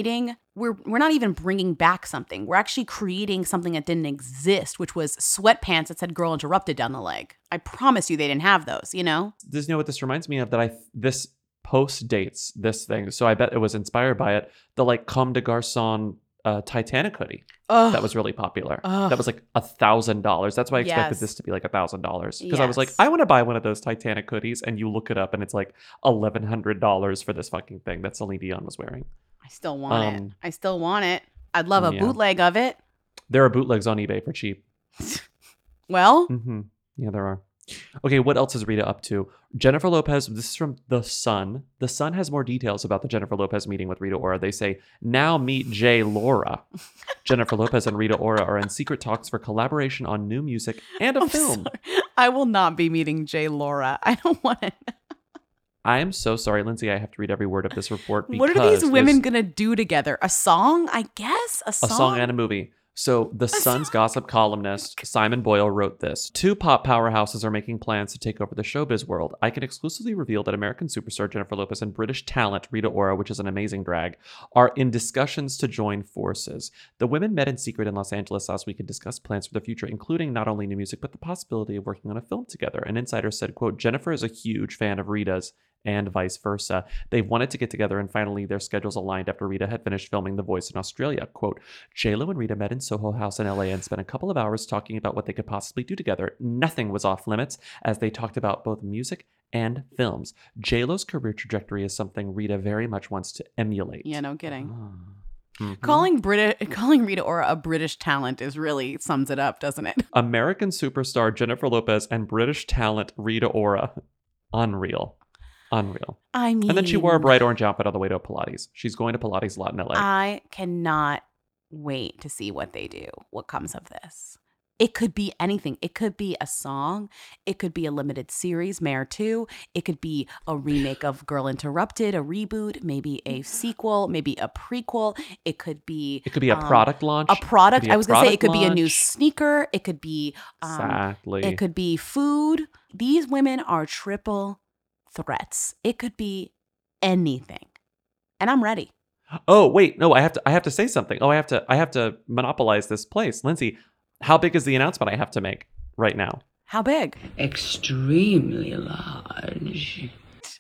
S5: not even bringing back something. We're actually creating something that didn't exist, which was sweatpants that said Girl Interrupted down the leg. I promise you they didn't have those, you know?
S1: You know what this reminds me of? This post dates this thing. So I bet it was inspired by it. The like Comme des Garçons Titanic hoodie. That was really popular. That was like $1,000. That's why I expected this to be like $1,000. Because I was like, I want to buy one of those Titanic hoodies. And you look it up and it's like $1,100 for this fucking thing that Celine Dion was wearing.
S5: I still want it. I'd love a bootleg of it.
S1: There are bootlegs on eBay for cheap.
S5: Well,
S1: yeah, there are. Okay, what else is Rita up to? Jennifer Lopez, this is from The Sun. The Sun has more details about the Jennifer Lopez meeting with Rita Ora. They say, now meet J. Laura. Jennifer Lopez and Rita Ora are in secret talks for collaboration on new music and a film.
S5: Sorry. I will not be meeting J. Laura. I don't want to.
S1: I am so sorry, Lindsay. I have to read every word of this report.
S5: What are these women going to do together? A song, I guess? A
S1: song and a movie. So the Sun's gossip columnist, Simon Boyle, wrote this. 2 pop powerhouses are making plans to take over the showbiz world. I can exclusively reveal that American superstar Jennifer Lopez and British talent Rita Ora, which is an amazing drag, are in discussions to join forces. The women met in secret in Los Angeles last week and discussed plans for the future, including not only new music, but the possibility of working on a film together. An insider said, quote, Jennifer is a huge fan of Rita's, and vice versa. They wanted to get together and finally their schedules aligned after Rita had finished filming The Voice in Australia. Quote, J-Lo and Rita met in Soho House in LA and spent a couple of hours talking about what they could possibly do together. Nothing was off limits as they talked about both music and films. J-Lo's career trajectory is something Rita very much wants to emulate.
S5: Yeah, no kidding. Calling Rita Ora a British talent is really sums it up, doesn't it?
S1: American superstar Jennifer Lopez and British talent Rita Ora. Unreal.
S5: I mean,
S1: and then she wore a bright orange outfit on the way to Pilates. She's going to Pilates a lot in LA.
S5: I cannot wait to see what they do, what comes of this. It could be anything. It could be a song. It could be a limited series, Mare 2. It could be a remake of Girl Interrupted, a reboot, maybe a sequel, maybe a prequel. It could be
S1: a product launch.
S5: A product. I was going to say it could be a new sneaker. It could be
S1: exactly.
S5: It could be food. These women are triple threats. It could be anything. And I'm ready.
S1: Oh, wait. No, I have to say something. Oh, I have to monopolize this place. Lindsay, how big is the announcement I have to make right now?
S5: How big?
S6: Extremely large.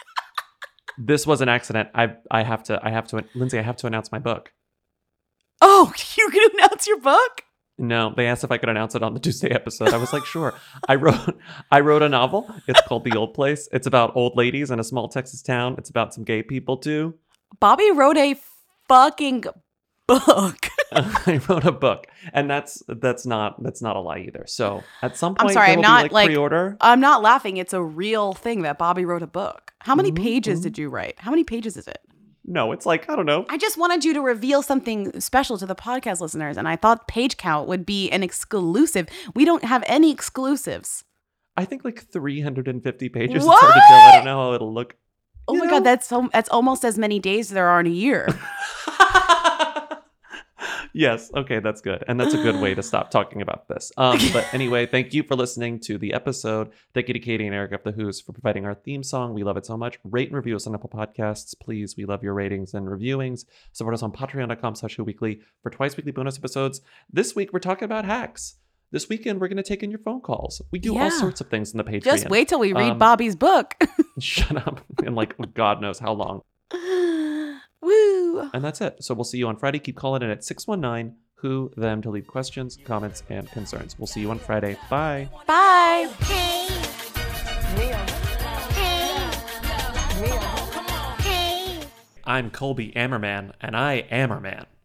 S1: This was an accident. I have to Lindsay, I have to announce my book.
S5: Oh, you're going to announce your book?
S1: No, they asked if I could announce it on the Tuesday episode. I was like, sure. I wrote a novel. It's called The Old Place. It's about old ladies in a small Texas town. It's about some gay people too.
S5: Bobby wrote a fucking book.
S1: I wrote a book, and that's not a lie either. So at some point,
S5: I'm sorry, I'm not like
S1: pre-order.
S5: I'm not laughing. It's a real thing that Bobby wrote a book. How many pages did you write? How many pages is it?
S1: No, it's like, I don't know.
S5: I just wanted you to reveal something special to the podcast listeners, and I thought page count would be an exclusive. We don't have any exclusives.
S1: I think like 350 pages.
S5: What?
S1: It's hard to tell. I don't know how it'll look.
S5: Oh my God, that's almost as many days there are in a year.
S1: Yes. Okay, that's good. And that's a good way to stop talking about this. But anyway, thank you for listening to the episode. Thank you to Katie and Eric of The Who's for providing our theme song. We love it so much. Rate and review us on Apple Podcasts. Please, we love your ratings and reviewings. Support us on patreon.com/whoweekly for twice weekly bonus episodes. This week, we're talking about hacks. This weekend, we're going to take in your phone calls. We do all sorts of things in the Patreon.
S5: Just wait till we read Bobby's book.
S1: Shut up. And like, God knows how long.
S5: Woo!
S1: And that's it. So we'll see you on Friday. Keep calling in at 619-WHO-THEM to leave questions, comments, and concerns. We'll see you on Friday. Bye.
S5: Bye.
S4: Hey.
S2: Mia.
S4: Hey.
S2: Mia.
S4: Hey.
S1: I'm Colby Ammerman, and I am a man.